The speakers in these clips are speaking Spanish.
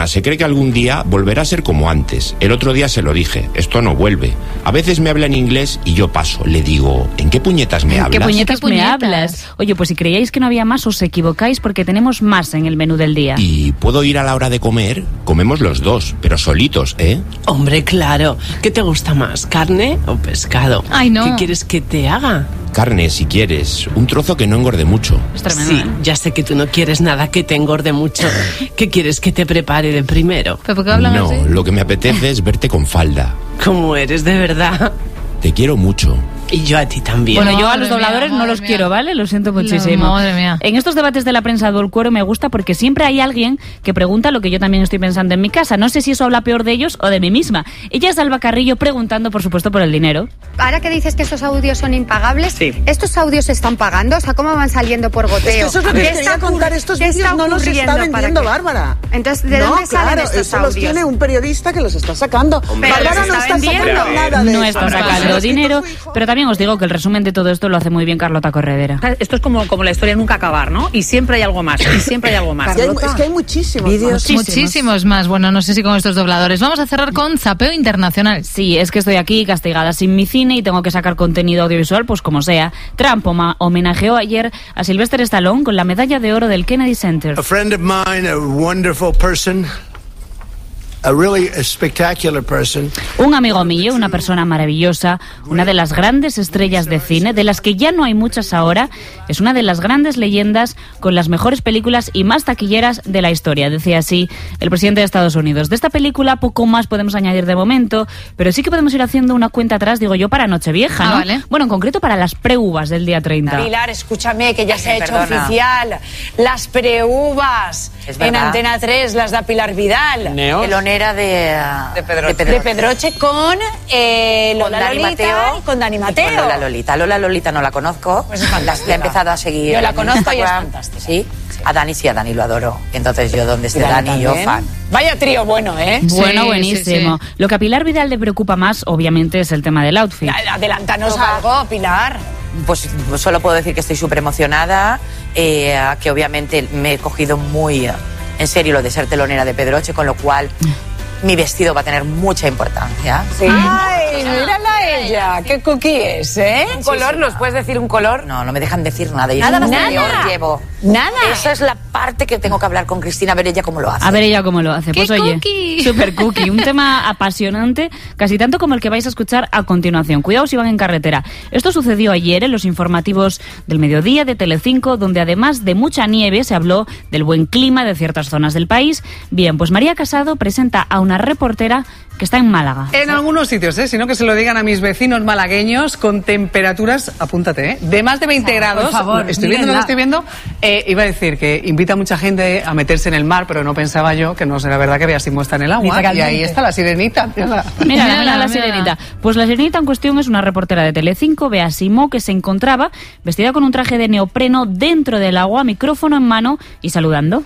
perdona, se cree que algún día volverá a ser como antes. El otro día se lo dije, esto no vuelve. A veces me habla en inglés y yo paso. Le digo, ¿en qué puñetas me hablas? ¿Qué puñetas me hablas? Oye, pues si creíais que no había más, os equivocáis porque tenemos más en el menú del día. ¿Y puedo ir a la hora de comer? Comemos los dos, pero solitos, ¿eh? Hombre, claro. ¿Qué te gusta más, carne o pescado? Ay, no. ¿Qué quieres que te haga? Carne, si quieres. Un trozo que no engorde mucho. Es tremendo, Sí, ¿eh? ya sé que tú no quieres nada que te engorde mucho. ¿Qué quieres que te prepare de primero? ¿Pero por qué hablan No, así? lo que me apetece es verte con falda. ¿Cómo eres de verdad? Te quiero mucho. Y yo a ti también. Bueno, yo a Madre los dobladores mía, no los madre quiero, mía. ¿vale? Lo siento muchísimo. Madre mía. En estos debates de la prensa del cuero me gusta porque siempre hay alguien que pregunta lo que yo también estoy pensando en mi casa. No sé si eso habla peor de ellos o de mí misma. Ella es Alba Carrillo preguntando, por supuesto, por el dinero. Ahora que dices que estos audios son impagables, Sí. ¿estos audios se están pagando? O sea, ¿cómo van saliendo por goteo? Es que eso es lo que ¿Qué quería está contar. ocurri- Estos qué vídeos no los está ocurriendo para vendiendo que- Bárbara. Entonces, ¿de dónde salen claro, estos eso los audios? tiene un periodista que los está sacando. Pero Bárbara los no está está sacando vendiendo. nada de No eso. está sacando Lo ha escrito dinero, su hijo. pero también os digo que el resumen de todo esto lo hace muy bien Carlota Corredera. Esto es como la historia nunca acabar, ¿no? Y siempre hay algo más, y siempre hay algo más. Y es que hay muchísimos vídeos. Muchísimos más. Bueno, no sé si con estos dobladores. Vamos a cerrar con Zapeo Internacional. Sí, es que estoy aquí castigada sin mi cine y tengo que sacar contenido audiovisual, pues como sea. Trump homenajeó ayer a Sylvester Stallone con la medalla de oro del Kennedy Center. A friend of mine, a wonderful person, a really spectacular person. Un amigo mío, una persona maravillosa, una de las grandes estrellas de cine, de las que ya no hay muchas ahora, es una de las grandes leyendas con las mejores películas y más taquilleras de la historia, decía así el presidente de Estados Unidos. De esta película poco más podemos añadir de momento, pero sí que podemos ir haciendo una cuenta atrás, digo yo, para Nochevieja, ¿no? Vale. Bueno, en concreto para las pre-uvas del día 30. Pilar, escúchame, que ya se ha hecho Perdona. oficial. Las preuvas Es en verdad. Antena 3, las da Pilar Vidal. Telonera de Pedroche. De Pedroche con Lola Dani Lolita Mateo. y con Dani Y Mateo. con Lola Lolita. Lola Lolita no la conozco. Pues es fantástica. La he empezado a seguir. Yo la en conozco y es Instagram. fantástica. Sí. A Dani lo adoro. Entonces yo donde esté Dani, yo también. fan. Vaya trío bueno, ¿eh? Bueno, Sí, buenísimo. sí, sí. Lo que a Pilar Vidal le preocupa más, obviamente, es el tema del outfit. Adelántanos algo, Pilar. Pues solo puedo decir que estoy súper emocionada, que obviamente me he cogido muy en serio lo de ser telonera de Pedroche, con lo cual mi vestido va a tener mucha importancia. Sí. Ay, mírala a ella. Qué cookie es, ¿eh? ¿Un color? ¿Nos puedes decir un color? No, no me dejan decir nada. Y Nada, es lo que nada. peor llevo. Nada. Esa es la parte que tengo que hablar con Cristina, a ver ella cómo lo hace. A ver ella cómo lo hace. ¡Qué Pues oye, cookie! super cookie. Un tema apasionante, casi tanto como el que vais a escuchar a continuación. Cuidado si van en carretera. Esto sucedió ayer en los informativos del mediodía de Telecinco, donde además de mucha nieve se habló del buen clima de ciertas zonas del país. Bien, pues María Casado presenta a una reportera que está en Málaga. En algunos sitios, sino que se lo digan a mis vecinos malagueños con temperaturas, apúntate, de más de 20 grados. favor, estoy viendo lo que estoy viendo. Iba a decir que invita a mucha gente a meterse en el mar, pero no pensaba yo que no será verdad que vea si está en el agua. Y ahí está la sirenita. Mira Mírala, la mírala. sirenita. Pues la sirenita en cuestión es una reportera de Telecinco, Bea Simó, que se encontraba vestida con un traje de neopreno dentro del agua, micrófono en mano y saludando.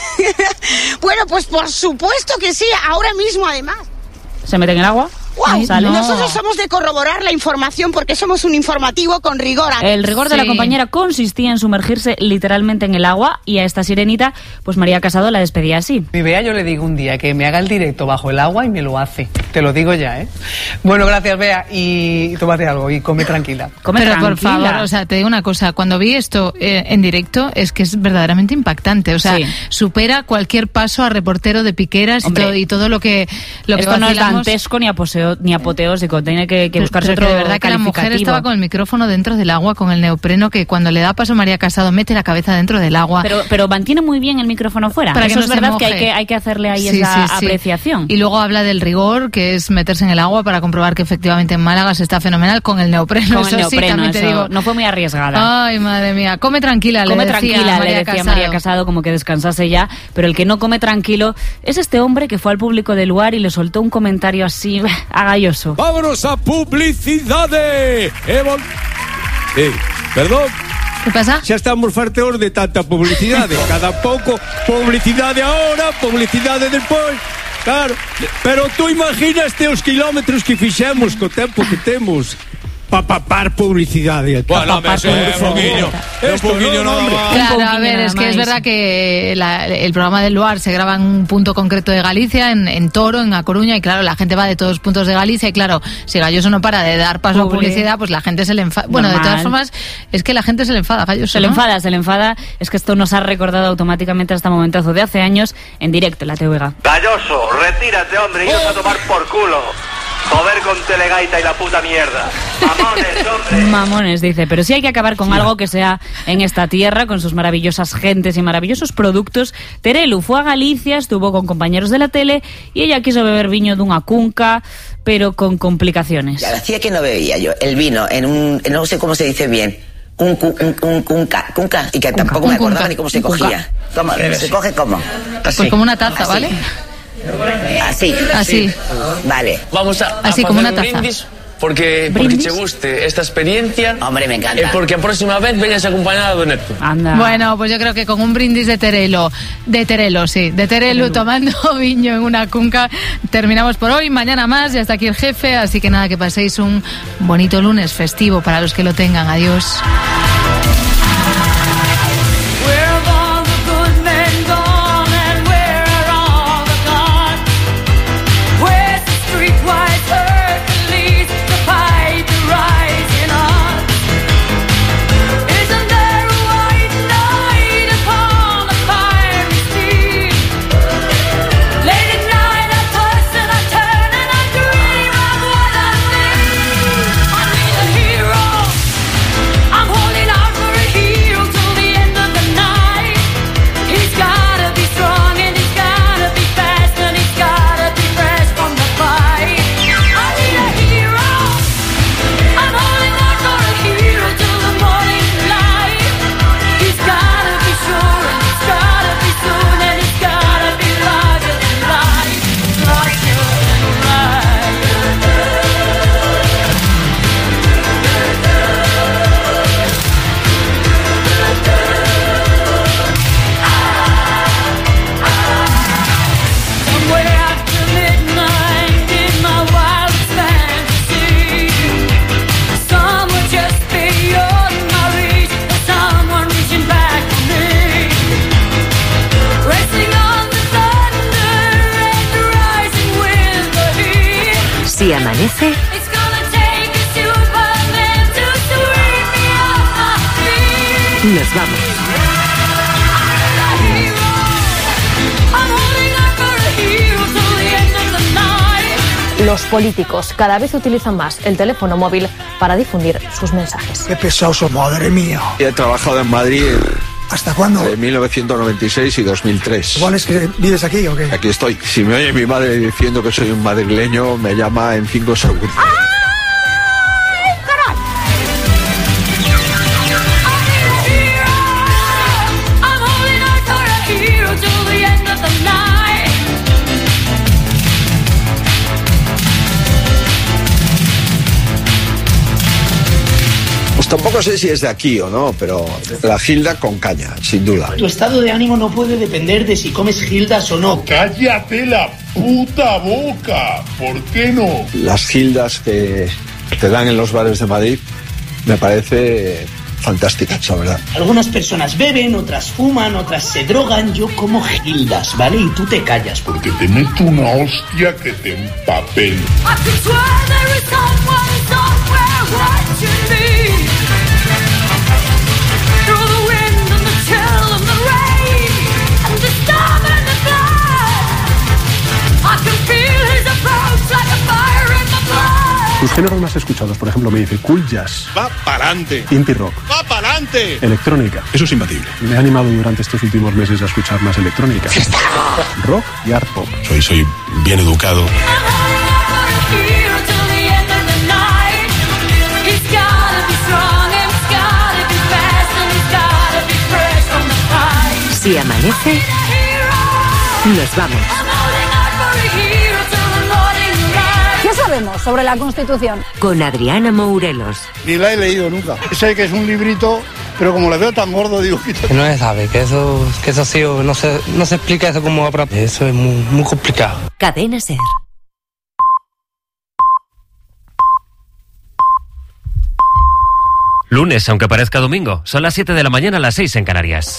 Bueno, pues por supuesto que sí, ahora mismo además. Se mete en el agua. ¡Wow! Sale. Nosotros somos de corroborar la información porque somos un informativo con rigor. El rigor de la Sí. compañera consistía en sumergirse literalmente en el agua y a esta sirenita, pues María Casado la despedía así. Mi Bea, yo le digo un día que me haga el directo bajo el agua y me lo hace. Te lo digo ya, ¿eh? Bueno, gracias, Bea. Y tómate algo y come tranquila. Come Pero por tranquila. favor, o sea, te digo una cosa, cuando vi esto en directo es que es verdaderamente impactante, o sea, Sí. supera cualquier paso a reportero de piqueras Hombre, y todo lo que Esto no es vacilamos. dantesco ni apoteósico, tiene que buscarse Pero otro de verdad que la mujer calificativo. estaba con el micrófono dentro del agua, con el neopreno, que cuando le da paso María Casado mete la cabeza dentro del agua. Pero mantiene muy bien el micrófono fuera. Para que Eso no es se verdad moje. que hay que hacerle ahí Sí, esa sí, sí. apreciación. Y luego habla del rigor, que es meterse en el agua para comprobar que efectivamente en Málaga se está fenomenal con el neopreno. Con el Eso sí, neopreno, también te eso digo. no fue muy arriesgada. Ay, madre mía. Come tranquila, Come le decía tranquila, María le decía Casado. María Casado, como que descansase ya, pero el que no come tranquilo es este hombre que fue al público del lugar y le soltó un comentario así agalloso. ¡Vámonos a publicidades! Perdón, ¿Qué pasa? xa estamos farteos de tanta publicidade. Cada pouco, publicidade ahora, publicidade despois. Claro, pero tú imaginaste os kilómetros que fixemos co tempo que temos. papar publicidad. Bueno, un poquillo nada más. Claro, a ver, es que es verdad que el programa del Luar se graba en un punto concreto de Galicia, en Toro, en A Coruña, y claro, la gente va de todos los puntos de Galicia, y claro, si Galloso no para de dar paso a publicidad, pues la gente se le enfada. Bueno, de todas formas, es que la gente se le enfada, Galloso. Se le enfada. Es que esto nos ha recordado automáticamente hasta momentazo de hace años en directo en la TVG. Galloso, retírate, hombre, y vas a tomar por culo. Joder con Telegaita y la puta mierda. Mamones, hombre. Mamones, dice. Pero sí hay que acabar con algo que sea en esta tierra, con sus maravillosas gentes y maravillosos productos. Terelu fue a Galicia, estuvo con compañeros de la tele y ella quiso beber viño de unha cunca, pero con complicaciones. Ya hacía que no bebía yo el vino en un... no sé cómo se dice bien. Un cunca, y que tampoco me acordaba ni cómo se cogía. ¿Cómo? ¿Se coge cómo? Así. Pues como una taza, ¿vale? Así. Vale. Vamos a así como una taza. Brindis porque te guste esta experiencia. Hombre, me encanta. Porque a próxima vez vengas acompañada de Neto. Anda. Bueno, pues yo creo que con un brindis de Terelu, tomando viño en una cunca, terminamos por hoy. Mañana más, ya está aquí el jefe, así que nada, que paséis un bonito lunes festivo para los que lo tengan. Adiós. Si amanece, nos vamos. Los políticos cada vez utilizan más el teléfono móvil para difundir sus mensajes. Qué pesados son, madre mía. He trabajado en Madrid. ¿Hasta cuándo? De 1996 y 2003. ¿Igual es que vives aquí o qué? Aquí estoy. Si me oye mi madre diciendo que soy un madrileño, me llama en 5 segundos. ¡Ay, caray! Pues tampoco sé si es de aquí o no, pero la Gilda con caña, sin duda. Tu estado de ánimo no puede depender de si comes Gildas o no. ¡Cállate la puta boca! ¿Por qué no? Las Gildas que te dan en los bares de Madrid me parece fantásticas, la verdad. Algunas personas beben, otras fuman, otras se drogan. Yo como Gildas, ¿vale? Y tú te callas. Porque te meto una hostia que te empapel. Tus géneros más escuchados, por ejemplo, me dice cool jazz. Va pa'lante. Indie rock. Va pa'lante. Electrónica. Eso es imbatible. Me he animado durante estos últimos meses a escuchar más electrónica. Rock y art pop. Soy bien educado. Si amanece, nos vamos. ¿Qué sabemos sobre la Constitución? Con Adriana Mourelos. Ni la he leído nunca. Sé que es un librito, pero como le veo tan gordo, digo... Que no se sabe, que eso ha sido... No se explica eso como... Eso es muy complicado. Cadena SER. Lunes, aunque parezca domingo. Son las 7 de la mañana, las 6 en Canarias.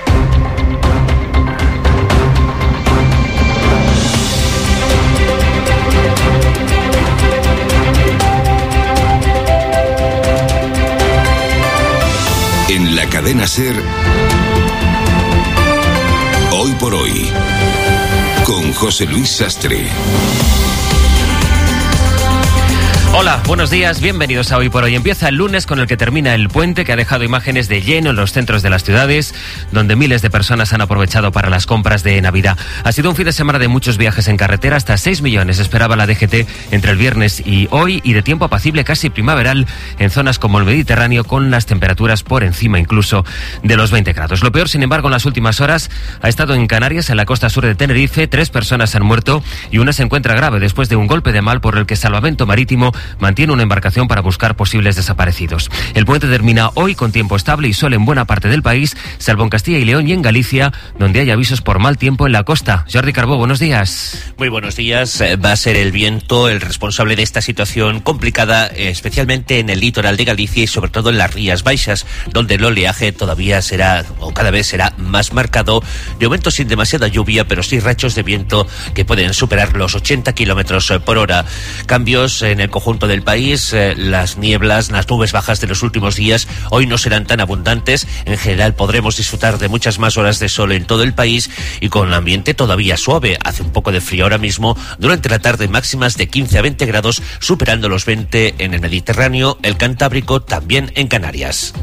En la cadena SER, Hoy por Hoy, con José Luis Sastre. Hola, buenos días, bienvenidos a Hoy por Hoy. Empieza el lunes con el que termina el puente, que ha dejado imágenes de lleno en los centros de las ciudades, donde miles de personas han aprovechado para las compras de Navidad. Ha sido un fin de semana de muchos viajes en carretera, hasta 6 millones esperaba la DGT entre el viernes y hoy, y de tiempo apacible casi primaveral en zonas como el Mediterráneo, con las temperaturas por encima incluso de los 20 grados. Lo peor, sin embargo, en las últimas horas ha estado en Canarias, en la costa sur de Tenerife. 3 personas han muerto y una se encuentra grave después de un golpe de mar por el que Salvamento Marítimo mantiene una embarcación para buscar posibles desaparecidos. El puente termina hoy con tiempo estable y sol en buena parte del país, salvo en Castilla y León y en Galicia, donde hay avisos por mal tiempo en la costa. Jordi Carbó, buenos días. Muy buenos días. Va a ser el viento el responsable de esta situación complicada, especialmente en el litoral de Galicia y sobre todo en las Rías Baixas, donde el oleaje todavía será, o cada vez será más marcado, de momento sin demasiada lluvia, pero sí rachos de viento que pueden superar los 80 kilómetros por hora. Cambios en el conjunto del país. Las nieblas, las nubes bajas de los últimos días hoy no serán tan abundantes. En general podremos disfrutar de muchas más horas de sol en todo el país y con el ambiente todavía suave. Hace un poco de frío ahora mismo. Durante la tarde máximas de 15 a 20 grados, superando los 20 en el Mediterráneo, el Cantábrico, también en Canarias.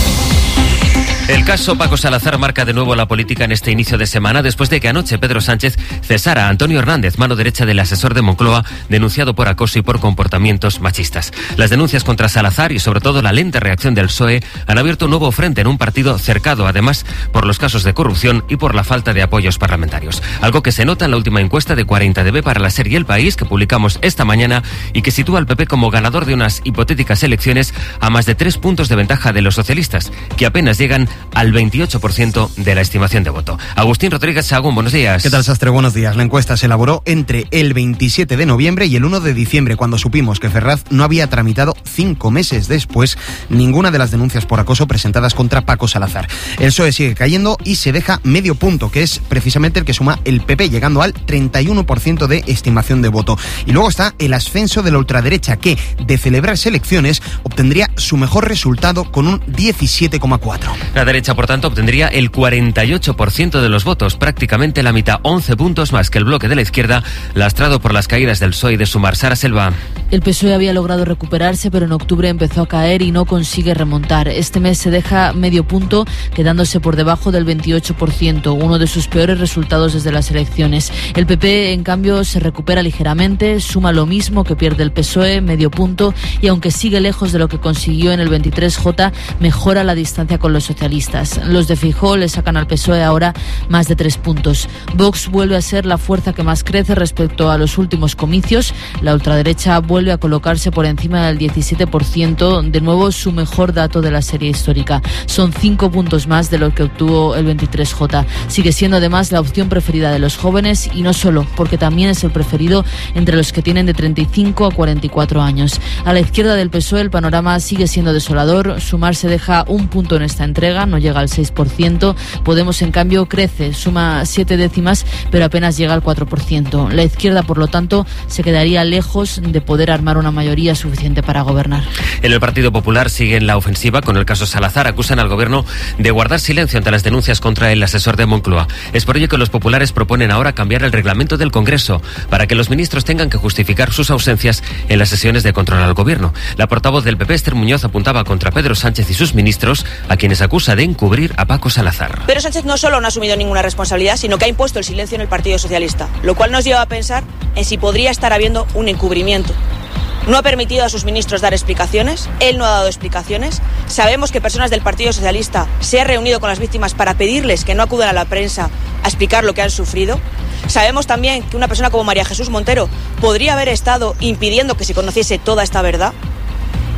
El caso Paco Salazar marca de nuevo la política en este inicio de semana, después de que anoche Pedro Sánchez cesara a Antonio Hernández, mano derecha del asesor de Moncloa, denunciado por acoso y por comportamientos machistas. Las denuncias contra Salazar y sobre todo la lenta reacción del PSOE han abierto un nuevo frente en un partido cercado además por los casos de corrupción y por la falta de apoyos parlamentarios. Algo que se nota en la última encuesta de 40DB para la serie El País, que publicamos esta mañana y que sitúa al PP como ganador de unas hipotéticas elecciones a más de 3 puntos de ventaja de los socialistas, que apenas llegan al 28% de la estimación de voto. Agustín Rodríguez Sagún, buenos días. ¿Qué tal, Sastre? Buenos días. La encuesta se elaboró entre el 27 de noviembre y el 1 de diciembre, cuando supimos que Ferraz no había tramitado 5 meses después ninguna de las denuncias por acoso presentadas contra Paco Salazar. El PSOE sigue cayendo y se deja medio punto, que es precisamente el que suma el PP, llegando al 31% de estimación de voto. Y luego está el ascenso de la ultraderecha, que, de celebrarse elecciones, obtendría su mejor resultado con un 17,4%. La derecha, por tanto, obtendría el 48% de los votos, prácticamente la mitad, 11 puntos más que el bloque de la izquierda, lastrado por las caídas del PSOE y de Sumar. Sara Selva. El PSOE había logrado recuperarse, pero en octubre empezó a caer y no consigue remontar. Este mes se deja medio punto, quedándose por debajo del 28%, uno de sus peores resultados desde las elecciones. El PP, en cambio, se recupera ligeramente, suma lo mismo que pierde el PSOE, medio punto, y aunque sigue lejos de lo que consiguió en el 23J, mejora la distancia con los socialistas. Los de Feijóo le sacan al PSOE ahora más de 3 puntos. Vox vuelve a ser la fuerza que más crece respecto a los últimos comicios. La ultraderecha vuelve a colocarse por encima del 17%, de nuevo su mejor dato de la serie histórica. Son 5 puntos más de lo que obtuvo el 23J. Sigue siendo además la opción preferida de los jóvenes, y no solo, porque también es el preferido entre los que tienen de 35 a 44 años. A la izquierda del PSOE el panorama sigue siendo desolador. Sumar se deja un punto en esta entrega, no llega al 6%. Podemos, en cambio, crece, suma 7 décimas, pero apenas llega al 4%. La izquierda, por lo tanto, se quedaría lejos de poder armar una mayoría suficiente para gobernar. En el Partido Popular siguen la ofensiva con el caso Salazar. Acusan al gobierno de guardar silencio ante las denuncias contra el asesor de Moncloa. Es por ello que los populares proponen ahora cambiar el reglamento del Congreso para que los ministros tengan que justificar sus ausencias en las sesiones de control al gobierno. La portavoz del PP, Esther Muñoz, apuntaba contra Pedro Sánchez y sus ministros, a quienes acusa de encubrir a Paco Salazar. Pedro Sánchez no solo no ha asumido ninguna responsabilidad, sino que ha impuesto el silencio en el Partido Socialista, lo cual nos lleva a pensar en si podría estar habiendo un encubrimiento. No ha permitido a sus ministros dar explicaciones, él no ha dado explicaciones. Sabemos que personas del Partido Socialista se han reunido con las víctimas para pedirles que no acudan a la prensa a explicar lo que han sufrido. Sabemos también que una persona como María Jesús Montero podría haber estado impidiendo que se conociese toda esta verdad.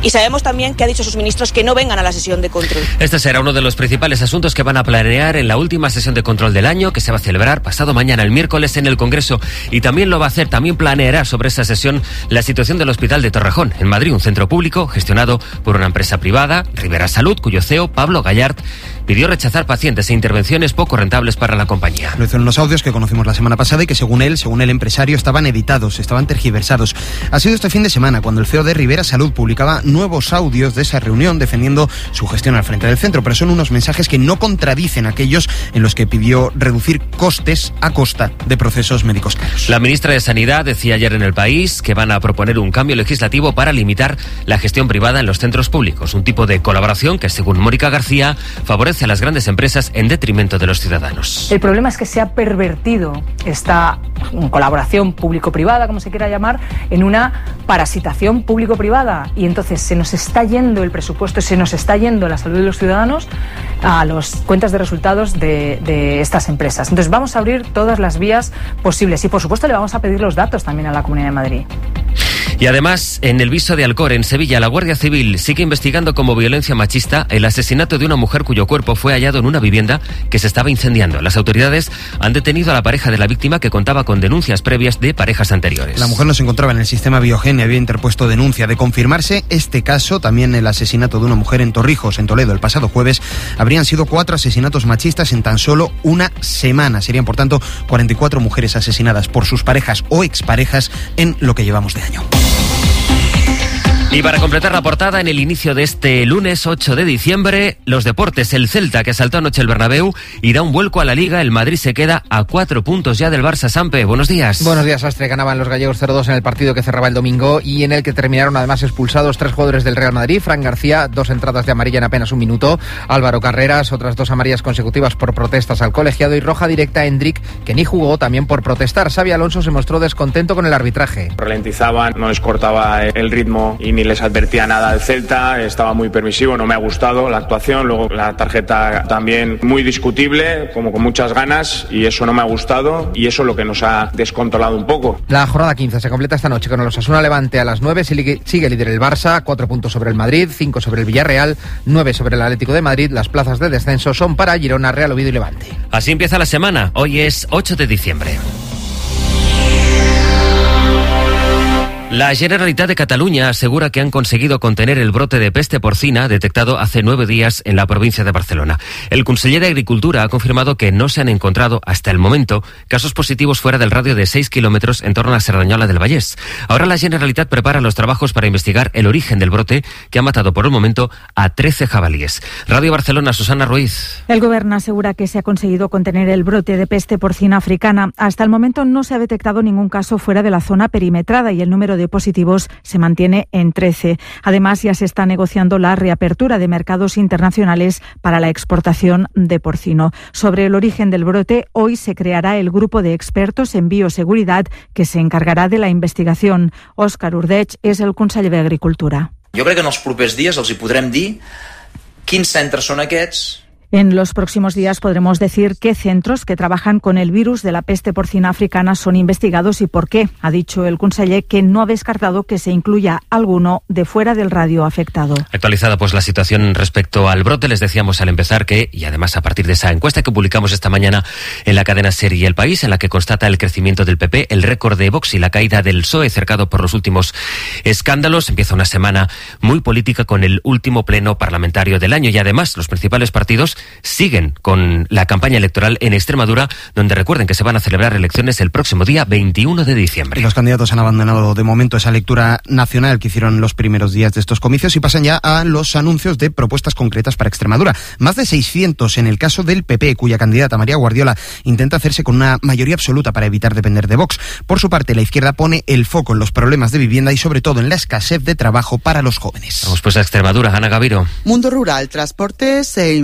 Y sabemos también que ha dicho a sus ministros que no vengan a la sesión de control. Este será uno de los principales asuntos que van a planear en la última sesión de control del año, que se va a celebrar pasado mañana, el miércoles, en el Congreso. Y también lo va a hacer, también planeará sobre esa sesión la situación del Hospital de Torrejón, en Madrid, un centro público gestionado por una empresa privada, Rivera Salud, cuyo CEO, Pablo Gallard, pidió rechazar pacientes e intervenciones poco rentables para la compañía. Lo hizo en unos audios que conocimos la semana pasada y que según el empresario, estaban editados, estaban tergiversados. Ha sido este fin de semana cuando el CEO de Rivera Salud publicaba nuevos audios de esa reunión defendiendo su gestión al frente del centro, pero son unos mensajes que no contradicen aquellos en los que pidió reducir costes a costa de procesos médicos caros. La ministra de Sanidad decía ayer en El País que van a proponer un cambio legislativo para limitar la gestión privada en los centros públicos, un tipo de colaboración que, según Mónica García, favorece a las grandes empresas en detrimento de los ciudadanos. El problema es que se ha pervertido esta colaboración público-privada, como se quiera llamar, en una parasitación público-privada, y entonces se nos está yendo el presupuesto, se nos está yendo la salud de los ciudadanos a las cuentas de resultados de estas empresas. Entonces vamos a abrir todas las vías posibles y, por supuesto, le vamos a pedir los datos también a la Comunidad de Madrid. Y además, en el Viso de Alcor, en Sevilla, la Guardia Civil sigue investigando como violencia machista el asesinato de una mujer cuyo cuerpo fue hallado en una vivienda que se estaba incendiando. Las autoridades han detenido a la pareja de la víctima, que contaba con denuncias previas de parejas anteriores. La mujer no se encontraba en el sistema Biogen y había interpuesto denuncia. De confirmarse este caso, también el asesinato de una mujer en Torrijos, en Toledo, el pasado jueves, habrían sido 4 asesinatos machistas en tan solo una semana. Serían, por tanto, 44 mujeres asesinadas por sus parejas o exparejas en lo que llevamos de año. Y para completar la portada, en el inicio de este lunes 8 de diciembre, los deportes. El Celta, que asaltó anoche el Bernabéu y da un vuelco a la Liga. El Madrid se queda a 4 puntos ya del Barça. Sampe, buenos días. Buenos días, Astre. Ganaban los gallegos 0-2 en el partido que cerraba el domingo y en el que terminaron además expulsados 3 jugadores del Real Madrid. Fran García, 2 entradas de amarilla en apenas un minuto. Álvaro Carreras, otras 2 amarillas consecutivas por protestas al colegiado, y roja directa a Endrick, que ni jugó, también por protestar. Xabi Alonso se mostró descontento con el arbitraje. Ralentizaban, no les cortaba el ritmo y ni les advertía nada al Celta, estaba muy permisivo, no me ha gustado la actuación, luego la tarjeta también muy discutible, como con muchas ganas, y eso no me ha gustado y eso es lo que nos ha descontrolado un poco. La jornada 15 se completa esta noche con el Osasuna Levante a las 9, sigue líder el Barça, 4 puntos sobre el Madrid, 5 sobre el Villarreal, 9 sobre el Atlético de Madrid. Las plazas de descenso son para Girona, Real Oviedo y Levante. Así empieza la semana, hoy es 8 de diciembre. La Generalitat de Cataluña asegura que han conseguido contener el brote de peste porcina detectado hace 9 días en la provincia de Barcelona. El conseller de Agricultura ha confirmado que no se han encontrado hasta el momento casos positivos fuera del radio de 6 kilómetros en torno a Cerdanyola del Vallès. Ahora la Generalitat prepara los trabajos para investigar el origen del brote, que ha matado por el momento a 13 jabalíes. Radio Barcelona, Susana Ruiz. El gobierno asegura que se ha conseguido contener el brote de peste porcina africana. Hasta el momento no se ha detectado ningún caso fuera de la zona perimetrada y el número de positivos se mantiene en 13. Además, ya se está negociando la reapertura de mercados internacionales para la exportación de porcino. Sobre el origen del brote, hoy se creará el grupo de expertos en bioseguridad que se encargará de la investigación. Òscar Ordeig és el conseller d'Agricultura. Jo crec que en els propers dies els hi podrem dir quins centres són aquests. En los próximos días podremos decir qué centros que trabajan con el virus de la peste porcina africana son investigados y por qué. Ha dicho el conseller que no ha descartado que se incluya alguno de fuera del radio afectado. Actualizada pues la situación respecto al brote, les decíamos al empezar que, y además a partir de esa encuesta que publicamos esta mañana en la cadena SER y El País, en la que constata el crecimiento del PP, el récord de Vox y la caída del PSOE cercado por los últimos escándalos, empieza una semana muy política con el último pleno parlamentario del año y además los principales partidos siguen con la campaña electoral en Extremadura, donde recuerden que se van a celebrar elecciones el próximo día 21 de diciembre. Los candidatos han abandonado de momento esa lectura nacional que hicieron los primeros días de estos comicios y pasan ya a los anuncios de propuestas concretas para Extremadura. Más de 600 en el caso del PP, cuya candidata María Guardiola intenta hacerse con una mayoría absoluta para evitar depender de Vox. Por su parte, la izquierda pone el foco en los problemas de vivienda y sobre todo en la escasez de trabajo para los jóvenes. Vamos pues a Extremadura, Ana Gaviro. Mundo rural, transportes e infraestructuras.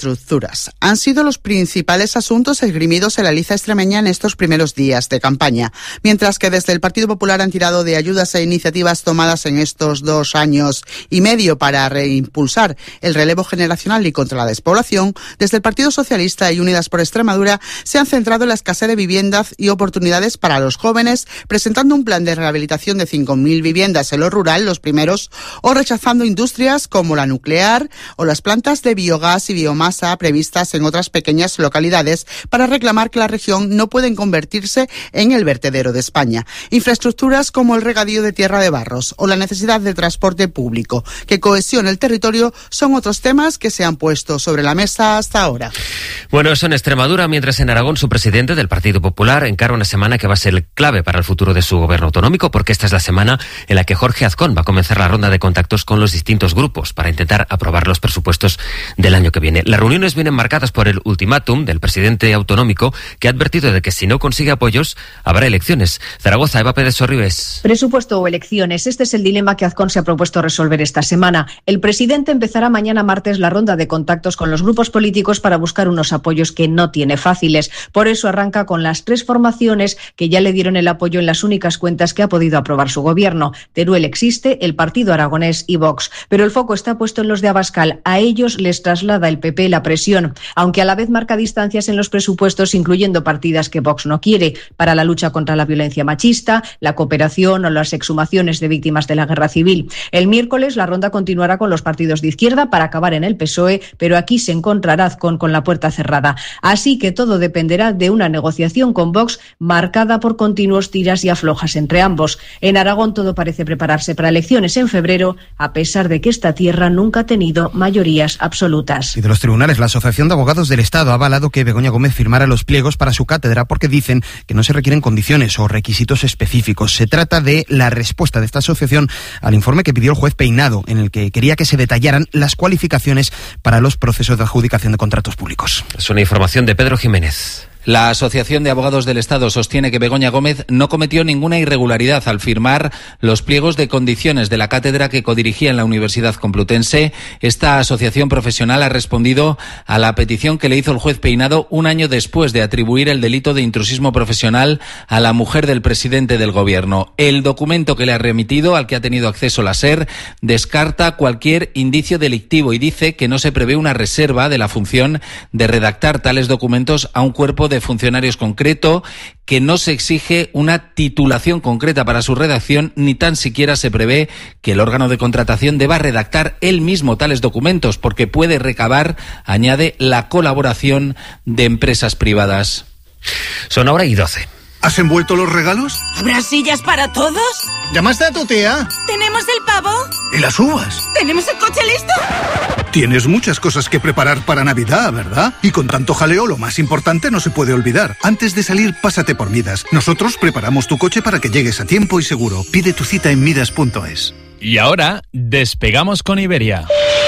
infraestructuras. Han sido los principales asuntos esgrimidos en la liza extremeña en estos primeros días de campaña, mientras que desde el Partido Popular han tirado de ayudas e iniciativas tomadas en estos 2 años y medio para reimpulsar el relevo generacional y contra la despoblación. Desde el Partido Socialista y Unidas por Extremadura se han centrado en la escasez de viviendas y oportunidades para los jóvenes, presentando un plan de rehabilitación de 5.000 viviendas en lo rural, los primeros, o rechazando industrias como la nuclear o las plantas de biogás y biomasa previstas en otras pequeñas localidades para reclamar que la región no pueden convertirse en el vertedero de España. Infraestructuras como el regadío de Tierra de Barros o la necesidad de transporte público que cohesione el territorio son otros temas que se han puesto sobre la mesa hasta ahora. Bueno, eso en Extremadura, mientras en Aragón su presidente del Partido Popular encara una semana que va a ser clave para el futuro de su gobierno autonómico, porque esta es la semana en la que Jorge Azcón va a comenzar la ronda de contactos con los distintos grupos para intentar aprobar los presupuestos del año que viene. Las reuniones vienen marcadas por el ultimátum del presidente autonómico, que ha advertido de que si no consigue apoyos habrá elecciones. Zaragoza, Eva Pérez Sorribes. Presupuesto o elecciones, este es el dilema que Azcón se ha propuesto resolver esta semana. El presidente empezará mañana martes la ronda de contactos con los grupos políticos para buscar unos apoyos que no tiene fáciles. Por eso arranca con las 3 formaciones que ya le dieron el apoyo en las únicas cuentas que ha podido aprobar su gobierno. Teruel existe, el Partido Aragonés y Vox. Pero el foco está puesto en los de Abascal. A ellos les traslada el PP la presión, aunque a la vez marca distancias en los presupuestos, incluyendo partidas que Vox no quiere, para la lucha contra la violencia machista, la cooperación o las exhumaciones de víctimas de la guerra civil. El miércoles la ronda continuará con los partidos de izquierda para acabar en el PSOE, pero aquí se encontrará Azcón con la puerta cerrada. Así que todo dependerá de una negociación con Vox marcada por continuos tiras y aflojas entre ambos. En Aragón todo parece prepararse para elecciones en febrero, a pesar de que esta tierra nunca ha tenido mayorías absolutas. Y de los tribunales, la Asociación de Abogados del Estado ha avalado que Begoña Gómez firmara los pliegos para su cátedra porque dicen que no se requieren condiciones o requisitos específicos. Se trata de la respuesta de esta asociación al informe que pidió el juez Peinado, en el que quería que se detallaran las cualificaciones para los procesos de adjudicación de contratos públicos. Es una información de Pedro Jiménez. La Asociación de Abogados del Estado sostiene que Begoña Gómez no cometió ninguna irregularidad al firmar los pliegos de condiciones de la cátedra que codirigía en la Universidad Complutense. Esta asociación profesional ha respondido a la petición que le hizo el juez Peinado un año después de atribuir el delito de intrusismo profesional a la mujer del presidente del Gobierno. El documento que le ha remitido, al que ha tenido acceso la SER, descarta cualquier indicio delictivo y dice que no se prevé una reserva de la función de redactar tales documentos a un cuerpo de funcionarios concreto, que no se exige una titulación concreta para su redacción, ni tan siquiera se prevé que el órgano de contratación deba redactar él mismo tales documentos, porque puede recabar, añade, la colaboración de empresas privadas. Son ahora y 12. ¿Has envuelto los regalos? ¿Habrá sillas para todos? ¿Llamaste a tu tía? ¿Tenemos el pavo? ¿Y las uvas? ¿Tenemos el coche listo? Tienes muchas cosas que preparar para Navidad, ¿verdad? Y con tanto jaleo, lo más importante no se puede olvidar. Antes de salir, pásate por Midas. Nosotros preparamos tu coche para que llegues a tiempo y seguro. Pide tu cita en midas.es. Y ahora, despegamos con Iberia.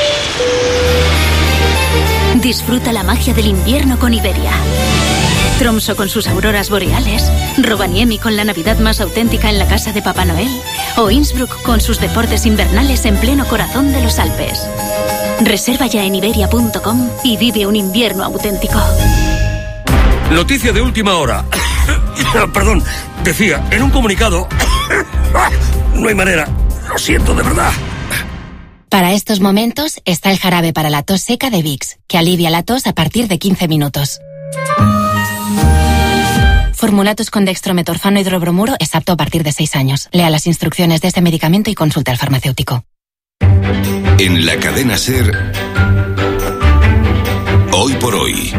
Disfruta la magia del invierno con Iberia. Tromsø con sus auroras boreales, Rovaniemi con la Navidad más auténtica en la casa de Papá Noel, o Innsbruck con sus deportes invernales en pleno corazón de los Alpes. Reserva ya en iberia.com y vive un invierno auténtico. Noticia de última hora. Perdón, decía, en un comunicado... No hay manera, lo siento de verdad. Para estos momentos está el jarabe para la tos seca de Vicks, que alivia la tos a partir de 15 minutos. Formulatos con dextrometorfano hidrobromuro es apto a partir de 6 años. Lea las instrucciones de este medicamento y consulte al farmacéutico. En la cadena SER, Hoy por Hoy,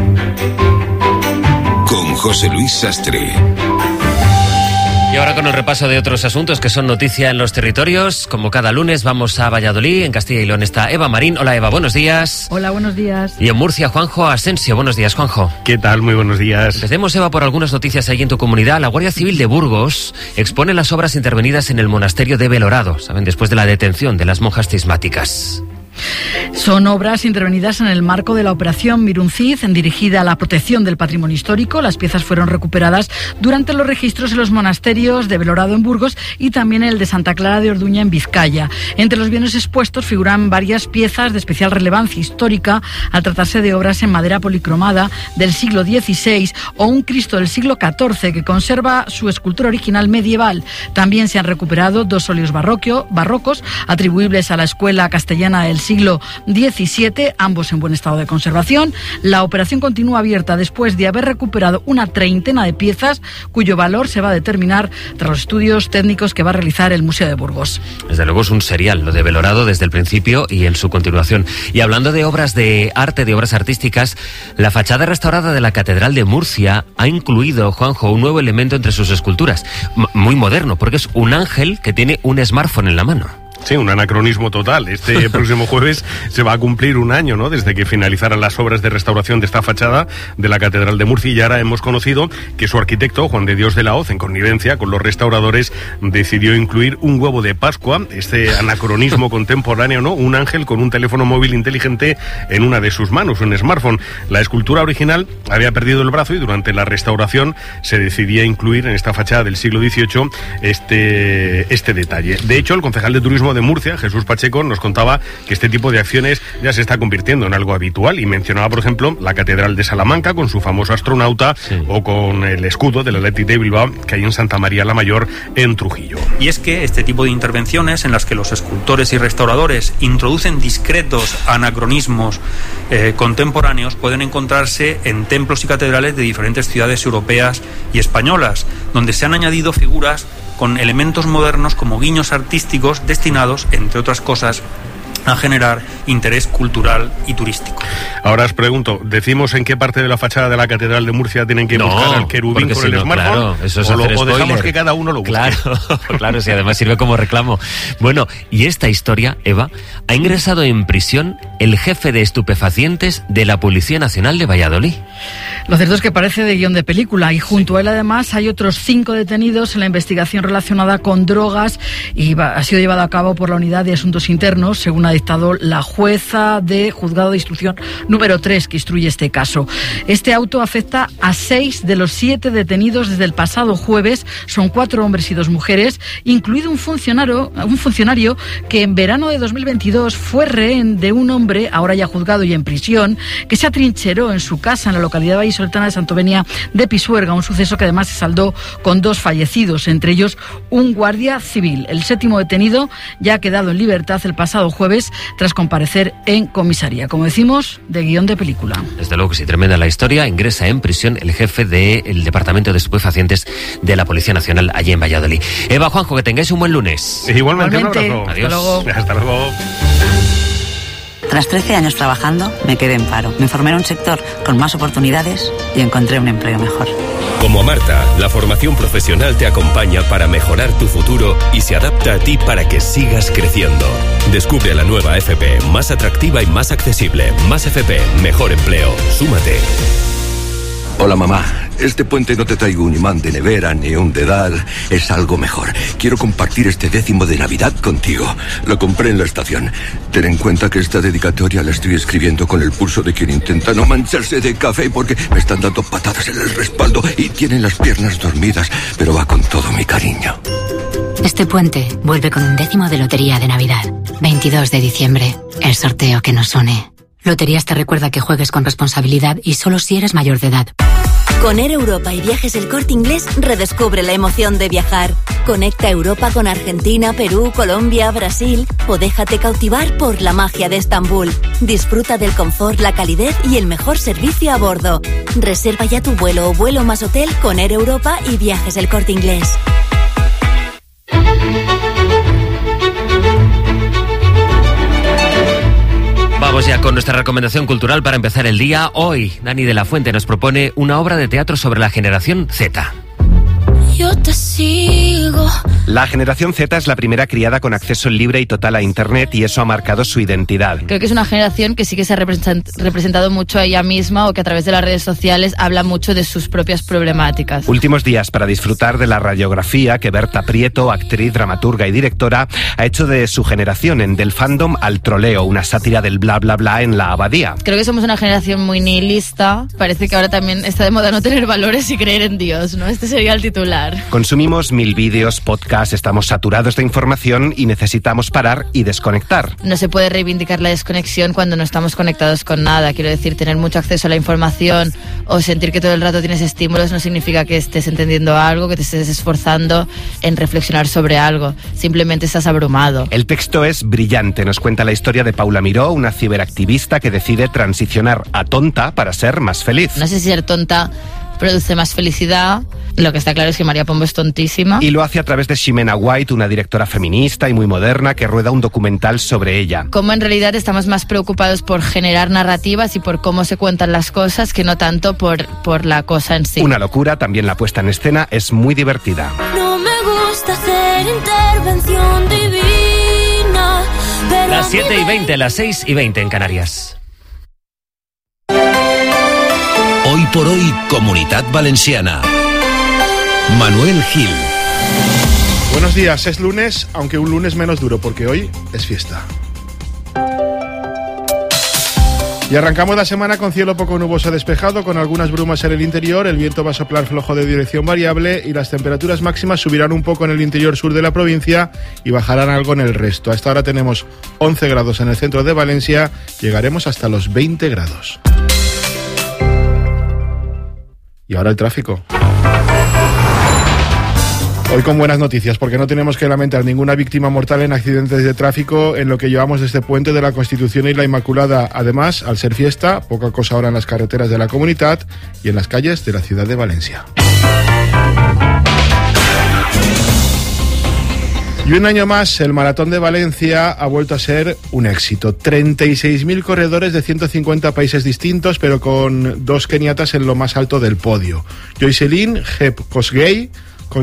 con José Luis Sastre. Y ahora con el repaso de otros asuntos que son noticia en los territorios. Como cada lunes vamos a Valladolid. En Castilla y León está Eva Marín. Hola Eva, buenos días. Hola, buenos días. Y en Murcia, Juanjo Asensio. Buenos días, Juanjo. ¿Qué tal? Muy buenos días. Empecemos, Eva, por algunas noticias ahí en tu comunidad. La Guardia Civil de Burgos expone las obras intervenidas en el monasterio de Belorado, ¿saben? Después de la detención de las monjas cismáticas. Son obras intervenidas en el marco de la operación Miruncid, dirigida a la protección del patrimonio histórico. Las piezas fueron recuperadas durante los registros en los monasterios de Belorado en Burgos y también el de Santa Clara de Orduña en Vizcaya. Entre los bienes expuestos figuran varias piezas de especial relevancia histórica al tratarse de obras en madera policromada del siglo XVI o un Cristo del siglo XIV que conserva su escultura original medieval. También se han recuperado 2 óleos barrocos atribuibles a la escuela castellana del siglo XVII, ambos en buen estado de conservación. La operación continúa abierta después de haber recuperado una treintena de piezas cuyo valor se va a determinar tras los estudios técnicos que va a realizar el Museo de Burgos. Desde luego es un serial, lo de Belorado desde el principio y en su continuación. Y hablando de obras de arte, de obras artísticas, la fachada restaurada de la Catedral de Murcia ha incluido, Juanjo, un nuevo elemento entre sus esculturas, muy moderno, porque es un ángel que tiene un smartphone en la mano. Sí, un anacronismo total. Este próximo jueves se va a cumplir un año, ¿no?, desde que finalizaran las obras de restauración de esta fachada de la Catedral de Murcia, y ahora hemos conocido que su arquitecto, Juan de Dios de la Hoz, en connivencia con los restauradores, decidió incluir un huevo de Pascua, este anacronismo contemporáneo, ¿no?, un ángel con un teléfono móvil inteligente en una de sus manos, un smartphone. La escultura original había perdido el brazo y durante la restauración se decidía incluir en esta fachada del siglo XVIII este detalle. De hecho, el concejal de Turismo de Murcia, Jesús Pacheco, nos contaba que este tipo de acciones ya se está convirtiendo en algo habitual y mencionaba, por ejemplo, la Catedral de Salamanca con su famoso astronauta, o con el escudo del Athletic de Bilbao que hay en Santa María la Mayor, en Trujillo. Y es que este tipo de intervenciones en las que los escultores y restauradores introducen discretos anacronismos contemporáneos pueden encontrarse en templos y catedrales de diferentes ciudades europeas y españolas, donde se han añadido figuras con elementos modernos como guiños artísticos destinados, entre otras cosas, a generar interés cultural y turístico. Ahora os pregunto, ¿decimos en qué parte de la fachada de la Catedral de Murcia tienen que buscar al querubín con el smartphone? Claro, eso es o dejamos que cada uno lo busque. Claro, sí, además sirve como reclamo. Bueno, y esta historia, Eva, ha ingresado en prisión el jefe de estupefacientes de la Policía Nacional de Valladolid. Lo cierto es que parece de guión de película, y junto a él además hay otros 5 detenidos en la investigación relacionada con drogas y ha sido llevado a cabo por la Unidad de Asuntos Internos, según ha dictado la jueza de Juzgado de Instrucción número 3 que instruye este caso. Este auto afecta a 6 de los 7 detenidos desde el pasado jueves. Son 4 hombres y 2 mujeres, incluido un funcionario que en verano de 2022 fue rehén de un hombre, ahora ya juzgado y en prisión, que se atrincheró en su casa en la localidad vallisoletana de Santovenia de Pisuerga, un suceso que además se saldó con 2 fallecidos, entre ellos un guardia civil. El 7º detenido ya ha quedado en libertad el pasado jueves tras comparecer en comisaría. Como decimos, de guión de película. Desde luego que sí, tremenda la historia. Ingresa en prisión el jefe del Departamento de Estupefacientes de la Policía Nacional allí en Valladolid. Eva, Juanjo, que tengáis un buen lunes. Igualmente. Un abrazo. Adiós. Hasta luego. Tras 13 años trabajando, me quedé en paro. Me formé en un sector con más oportunidades y encontré un empleo mejor. Como Marta, la formación profesional te acompaña para mejorar tu futuro y se adapta a ti para que sigas creciendo. Descubre la nueva FP, más atractiva y más accesible. Más FP, mejor empleo. Súmate. Hola, mamá. Este puente no te traigo un imán de nevera ni un dedal. Es algo mejor. Quiero compartir este 10º de Navidad contigo. Lo compré en la estación. Ten en cuenta que esta dedicatoria la estoy escribiendo con el pulso de quien intenta no mancharse de café porque me están dando patadas en el respaldo y tienen las piernas dormidas, pero va con todo mi cariño. Este puente vuelve con un 10º de Lotería de Navidad. 22 de diciembre. El sorteo que nos une. Loterías te recuerda que juegues con responsabilidad y solo si eres mayor de edad. Con Air Europa y Viajes El Corte Inglés, redescubre la emoción de viajar. Conecta Europa con Argentina, Perú, Colombia, Brasil o déjate cautivar por la magia de Estambul. Disfruta del confort, la calidez y el mejor servicio a bordo. Reserva ya tu vuelo o vuelo más hotel con Air Europa y Viajes El Corte Inglés. Vamos ya con nuestra recomendación cultural para empezar el día. Hoy, Dani de la Fuente nos propone una obra de teatro sobre la generación Z. Yo te sigo La generación Z es la primera criada con acceso libre y total a Internet y eso ha marcado su identidad. Creo que es una generación que sí que se ha representado mucho a ella misma o que a través de las redes sociales habla mucho de sus propias problemáticas. Últimos días para disfrutar de la radiografía que Berta Prieto, actriz, dramaturga y directora, ha hecho de su generación en Del Fandom al Troleo, una sátira del bla bla bla en la abadía. Creo que somos una generación muy nihilista. Parece que ahora también está de moda no tener valores y creer en Dios, ¿no? Este sería el titular. Consumimos 1000 vídeos, podcasts, estamos saturados de información y necesitamos parar y desconectar. No se puede reivindicar la desconexión cuando no estamos conectados con nada. Quiero decir, tener mucho acceso a la información o sentir que todo el rato tienes estímulos no significa que estés entendiendo algo, que te estés esforzando en reflexionar sobre algo. Simplemente estás abrumado. El texto es brillante. Nos cuenta la historia de Paula Miró, una ciberactivista que decide transicionar a tonta para ser más feliz. No sé si ser tonta produce más felicidad. Lo que está claro es que María Pombo es tontísima. Y lo hace a través de Ximena White, una directora feminista y muy moderna que rueda un documental sobre ella. Como en realidad estamos más preocupados por generar narrativas y por cómo se cuentan las cosas que no tanto por la cosa en sí. Una locura, también la puesta en escena es muy divertida. No me gusta hacer intervención divina, pero las 7:20, las 6:20 en Canarias. Hoy por hoy, Comunidad Valenciana. Manuel Gil. Buenos días, es lunes, aunque un lunes menos duro, porque hoy es fiesta. Y arrancamos la semana con cielo poco nuboso despejado, con algunas brumas en el interior, el viento va a soplar flojo de dirección variable y las temperaturas máximas subirán un poco en el interior sur de la provincia y bajarán algo en el resto. A esta hora tenemos 11 grados en el centro de Valencia, llegaremos hasta los 20 grados. Y ahora el tráfico. Hoy con buenas noticias, porque no tenemos que lamentar ninguna víctima mortal en accidentes de tráfico en lo que llevamos desde Puente de la Constitución y la Inmaculada. Además, al ser fiesta, poca cosa ahora en las carreteras de la comunidad y en las calles de la ciudad de Valencia. Y un año más, el Maratón de Valencia ha vuelto a ser un éxito. 36.000 corredores de 150 países distintos, pero con 2 keniatas en lo más alto del podio. Joycelyn Jepkosgei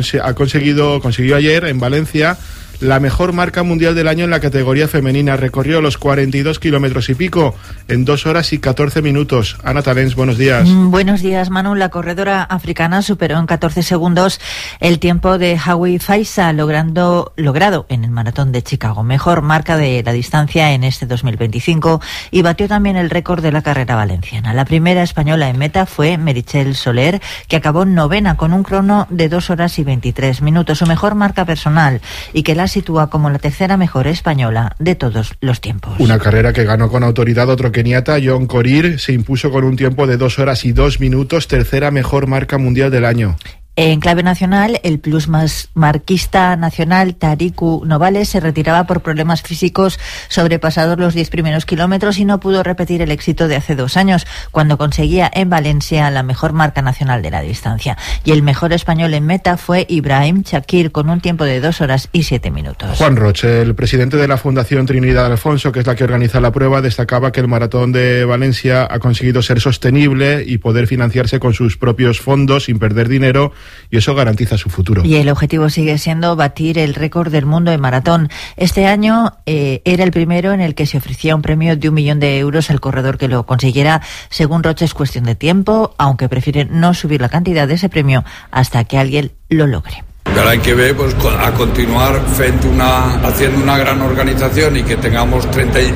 consiguió ayer en Valencia la mejor marca mundial del año en la categoría femenina. Recorrió los 42 kilómetros y pico en 2 horas y 14 minutos. Ana Talens, buenos días. Buenos días, Manu. La corredora africana superó en 14 segundos el tiempo de Hawi Faisa, logrado en el Maratón de Chicago. Mejor marca de la distancia en este 2025 y batió también el récord de la carrera valenciana. La primera española en meta fue Meritxell Soler, que acabó novena con un crono de 2 horas y 23 minutos. Su mejor marca personal y que la sitúa como la tercera mejor española de todos los tiempos. Una carrera que ganó con autoridad otro keniata, John Korir, se impuso con un tiempo de 2 horas y 2 minutos, tercera mejor marca mundial del año. En clave nacional, el plusmarquista nacional Tariku Novales se retiraba por problemas físicos sobrepasados los 10 primeros kilómetros y no pudo repetir el éxito de hace 2 años, cuando conseguía en Valencia la mejor marca nacional de la distancia. Y el mejor español en meta fue Ibrahim Chakir, con un tiempo de 2 horas y 7 minutos. Juan Roche, el presidente de la Fundación Trinidad Alfonso, que es la que organiza la prueba, destacaba que el Maratón de Valencia ha conseguido ser sostenible y poder financiarse con sus propios fondos sin perder dinero, y eso garantiza su futuro. Y el objetivo sigue siendo batir el récord del mundo en maratón. Este año era el primero en el que se ofrecía un premio de 1 millón de euros al corredor que lo consiguiera. Según Roche, es cuestión de tiempo, aunque prefieren no subir la cantidad de ese premio hasta que alguien lo logre. Ahora hay que ver a continuar haciendo una gran organización y que tengamos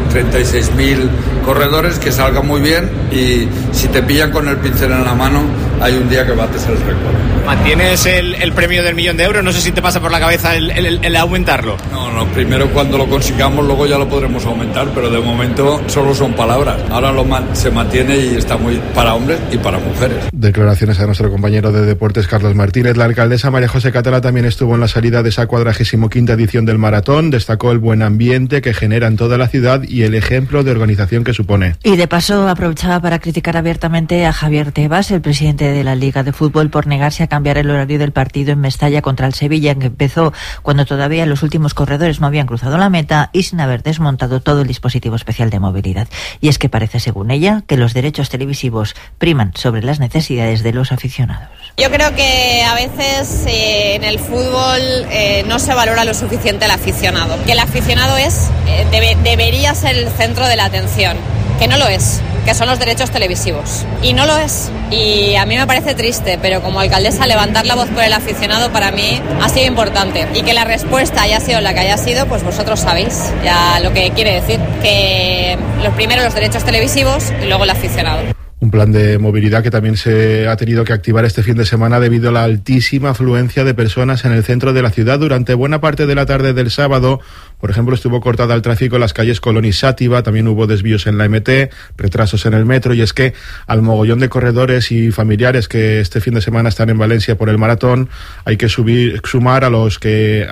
36.000 corredores, que salga muy bien, y si te pillan con el pincel en la mano hay un día que bates el récord. ¿Mantienes el premio del 1 millón de euros? No sé si te pasa por la cabeza el aumentarlo. No, primero cuando lo consigamos luego ya lo podremos aumentar, pero de momento solo son palabras. Ahora se mantiene y está muy para hombres y para mujeres. Declaraciones a nuestro compañero de deportes Carlos Martínez. La alcaldesa María José Catalá también estuvo en la salida de esa 45ª edición del maratón. Destacó el buen ambiente que genera en toda la ciudad y el ejemplo de organización que supone. Y de paso aprovechaba para criticar abiertamente a Javier Tebas, el presidente de la Liga de Fútbol, por negarse a cambiar cambiar el horario del partido en Mestalla contra el Sevilla, que empezó cuando todavía los últimos corredores no habían cruzado la meta y sin haber desmontado todo el dispositivo especial de movilidad. Y es que parece, según ella, que los derechos televisivos priman sobre las necesidades de los aficionados. Yo creo que a veces en el fútbol no se valora lo suficiente al aficionado. Que el aficionado debería ser el centro de la atención, que no lo es, que son los derechos televisivos. Y no lo es. Y a mí me parece triste, pero como alcaldesa levantar la voz por el aficionado para mí ha sido importante. Y que la respuesta haya sido la que haya sido, pues vosotros sabéis ya lo que quiere decir. Que primero los derechos televisivos y luego el aficionado. Un plan de movilidad que también se ha tenido que activar este fin de semana debido a la altísima afluencia de personas en el centro de la ciudad. Durante buena parte de la tarde del sábado, por ejemplo, estuvo cortada el tráfico en las calles Colón y Sátiva, también hubo desvíos en la MT, retrasos en el metro, y es que al mogollón de corredores y familiares que este fin de semana están en Valencia por el maratón, hay que sumar a los de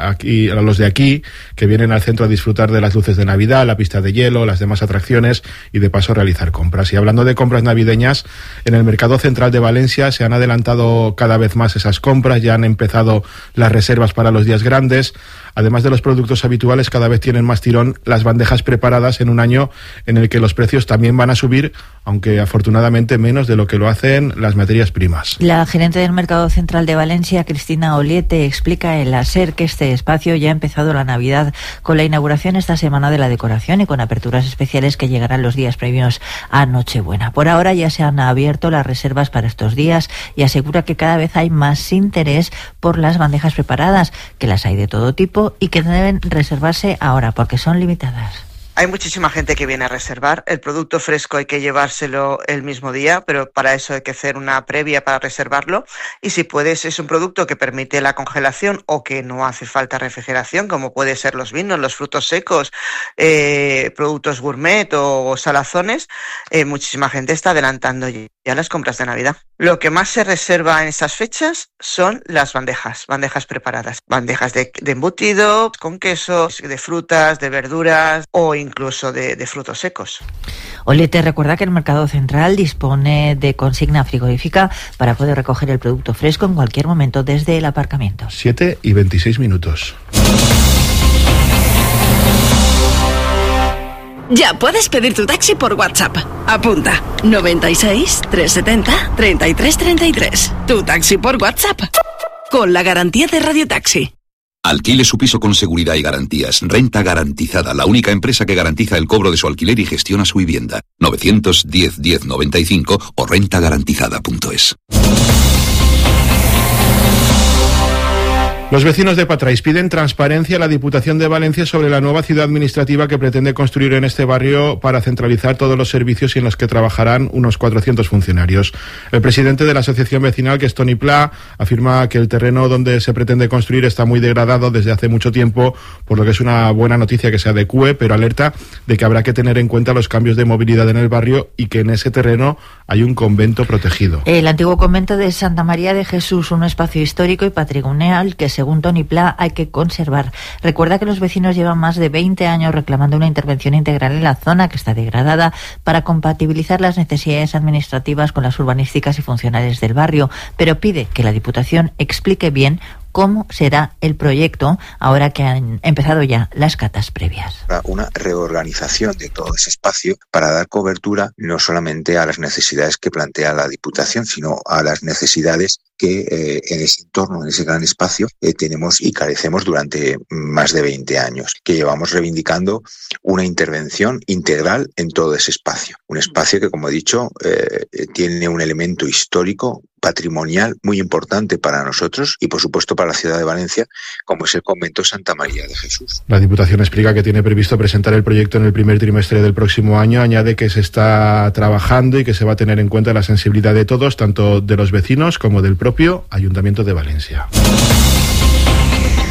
aquí, que vienen al centro a disfrutar de las luces de Navidad, la pista de hielo, las demás atracciones y de paso realizar compras. Y hablando de compras navideñas, en el mercado central de Valencia se han adelantado cada vez más esas compras, ya han empezado las reservas para los días grandes. Además de los productos habituales, cada vez tienen más tirón las bandejas preparadas en un año en el que los precios también van a subir, aunque afortunadamente menos de lo que lo hacen las materias primas. La gerente del Mercado Central de Valencia, Cristina Oliete, explica en la SER que este espacio ya ha empezado la Navidad con la inauguración esta semana de la decoración y con aperturas especiales que llegarán los días previos a Nochebuena. Por ahora ya se han abierto las reservas para estos días y asegura que cada vez hay más interés por las bandejas preparadas, que las hay de todo tipo y que deben reservarse ahora porque son limitadas. Hay muchísima gente que viene a reservar. El producto fresco hay que llevárselo el mismo día, pero para eso hay que hacer una previa para reservarlo. Y si puedes, es un producto que permite la congelación o que no hace falta refrigeración, como puede ser los vinos, los frutos secos, productos gourmet o salazones. Muchísima gente está adelantando ya las compras de Navidad. Lo que más se reserva en estas fechas son las bandejas preparadas. Bandejas de embutido, con queso, de frutas, de verduras o incluso de frutos secos. Oliete recuerda que el Mercado Central dispone de consigna frigorífica para poder recoger el producto fresco en cualquier momento desde el aparcamiento. 7:26. Ya puedes pedir tu taxi por WhatsApp. Apunta: 96 370 33 33. Tu taxi por WhatsApp. Con la garantía de Radio Taxi. Alquile su piso con seguridad y garantías. Renta Garantizada, la única empresa que garantiza el cobro de su alquiler y gestiona su vivienda. 910 1095 o rentagarantizada.es. Los vecinos de Patrais piden transparencia a la Diputación de Valencia sobre la nueva ciudad administrativa que pretende construir en este barrio para centralizar todos los servicios y en los que trabajarán unos 400 funcionarios. El presidente de la asociación vecinal, que es Toni Pla, afirma que el terreno donde se pretende construir está muy degradado desde hace mucho tiempo, por lo que es una buena noticia que se adecúe, pero alerta de que habrá que tener en cuenta los cambios de movilidad en el barrio y que en ese terreno hay un convento protegido. El antiguo convento de Santa María de Jesús, un espacio histórico y patrimonial que según Toni Pla hay que conservar. Recuerda que los vecinos llevan más de 20 años reclamando una intervención integral en la zona que está degradada para compatibilizar las necesidades administrativas con las urbanísticas y funcionales del barrio, pero pide que la Diputación explique bien cómo será el proyecto ahora que han empezado ya las catas previas. Una reorganización de todo ese espacio para dar cobertura no solamente a las necesidades que plantea la Diputación, sino a las necesidades que en ese entorno, en ese gran espacio, tenemos y carecemos durante más de 20 años, que llevamos reivindicando una intervención integral en todo ese espacio. Un espacio que, como he dicho, tiene un elemento histórico, patrimonial muy importante para nosotros y, por supuesto, para la ciudad de Valencia, como es el convento Santa María de Jesús. La Diputación explica que tiene previsto presentar el proyecto en el primer trimestre del próximo año. Añade que se está trabajando y que se va a tener en cuenta la sensibilidad de todos, tanto de los vecinos como del propio Ayuntamiento de Valencia.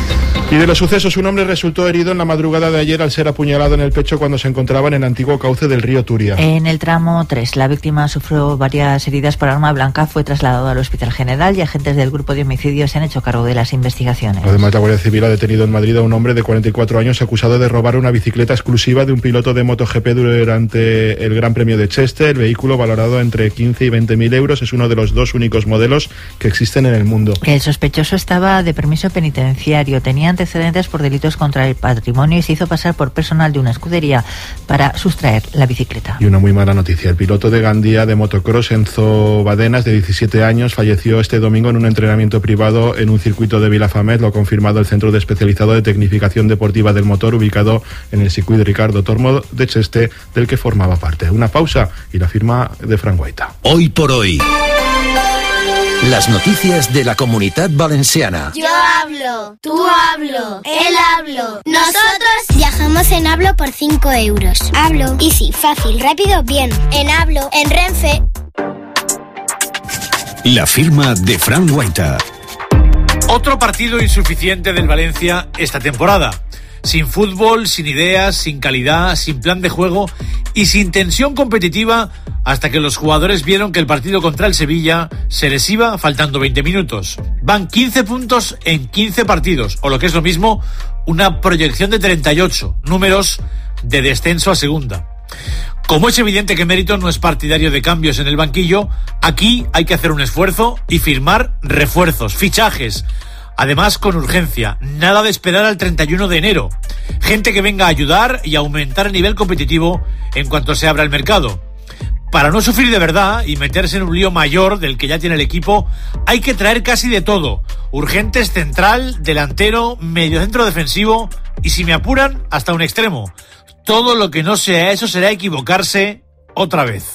Y de los sucesos, un hombre resultó herido en la madrugada de ayer al ser apuñalado en el pecho cuando se encontraba en el antiguo cauce del río Turia. En el tramo 3, la víctima sufrió varias heridas por arma blanca, fue trasladado al Hospital General y agentes del grupo de homicidios se han hecho cargo de las investigaciones. Además, la Guardia Civil ha detenido en Madrid a un hombre de 44 años acusado de robar una bicicleta exclusiva de un piloto de MotoGP durante el Gran Premio de Cheste. El vehículo, valorado entre 15 y 20.000 euros, es uno de los 2 únicos modelos que existen en el mundo. El sospechoso estaba de permiso penitenciario, tenía antecedentes por delitos contra el patrimonio y se hizo pasar por personal de una escudería para sustraer la bicicleta. Y una muy mala noticia: el piloto de Gandía de motocross, Enzo Badenas, de 17 años, falleció este domingo en un entrenamiento privado en un circuito de Vilafamés. Lo ha confirmado el Centro Especializado de Tecnificación Deportiva del Motor, ubicado en el circuito Ricardo Tormo de Cheste, del que formaba parte. Una pausa y la firma de Fran Guaita. Hoy por hoy, las noticias de la Comunitat Valenciana. Yo hablo, tú hablo, él hablo. Nosotros viajamos en Hablo por 5 euros. Hablo, easy, fácil, rápido, bien. En Hablo, en Renfe. La firma de Fran Guaita. Otro partido insuficiente del Valencia esta temporada. Sin fútbol, sin ideas, sin calidad, sin plan de juego y sin tensión competitiva, hasta que los jugadores vieron que el partido contra el Sevilla se les iba faltando 20 minutos. Van 15 puntos en 15 partidos, o lo que es lo mismo, una proyección de 38, números de descenso a segunda. Como es evidente que Mérito no es partidario de cambios en el banquillo, aquí hay que hacer un esfuerzo y firmar refuerzos, fichajes. Además, con urgencia, nada de esperar al 31 de enero. Gente que venga a ayudar y a aumentar el nivel competitivo en cuanto se abra el mercado. Para no sufrir de verdad y meterse en un lío mayor del que ya tiene el equipo, hay que traer casi de todo. Urgentes: central, delantero, mediocentro defensivo y, si me apuran, hasta un extremo. Todo lo que no sea eso será equivocarse otra vez.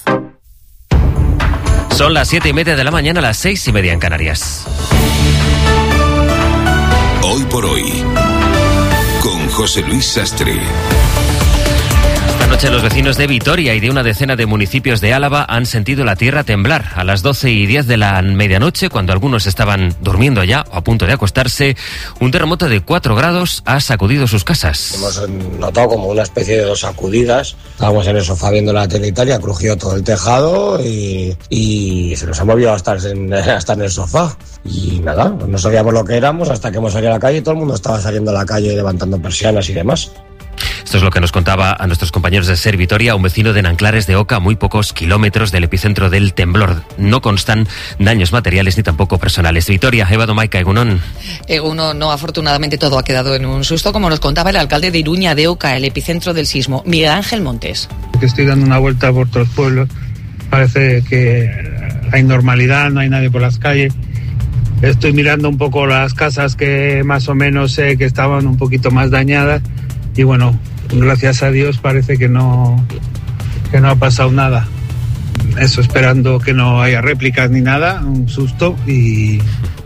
Son las 7:30 de la mañana, las 6:30 en Canarias. Hoy por hoy, con José Luis Sastre. Esta noche los vecinos de Vitoria y de una decena de municipios de Álava han sentido la tierra temblar. A las 12:10 de la medianoche, cuando algunos estaban durmiendo ya o a punto de acostarse, un terremoto de 4 grados ha sacudido sus casas. Hemos notado como una especie de 2 sacudidas. Estábamos en el sofá viendo la tele y tal, y ha crujido todo el tejado y se nos ha movido hasta en el sofá. Y nada, no sabíamos lo que éramos hasta que hemos salido a la calle y todo el mundo estaba saliendo a la calle levantando persianas y demás. Esto es lo que nos contaba a nuestros compañeros de Ser Vitoria, un vecino de Nanclares de Oca, a muy pocos kilómetros del epicentro del temblor. No constan daños materiales ni tampoco personales. Vitoria, Eva Domaica, Egunon. Egunon, no, afortunadamente todo ha quedado en un susto, como nos contaba el alcalde de Iruña de Oca, el epicentro del sismo, Miguel Ángel Montes. Estoy dando una vuelta por todos los pueblos, parece que hay normalidad, no hay nadie por las calles. Estoy mirando un poco las casas que más o menos sé que estaban un poquito más dañadas y bueno, gracias a Dios parece que no ha pasado nada. Eso, esperando que no haya réplicas ni nada, un susto y...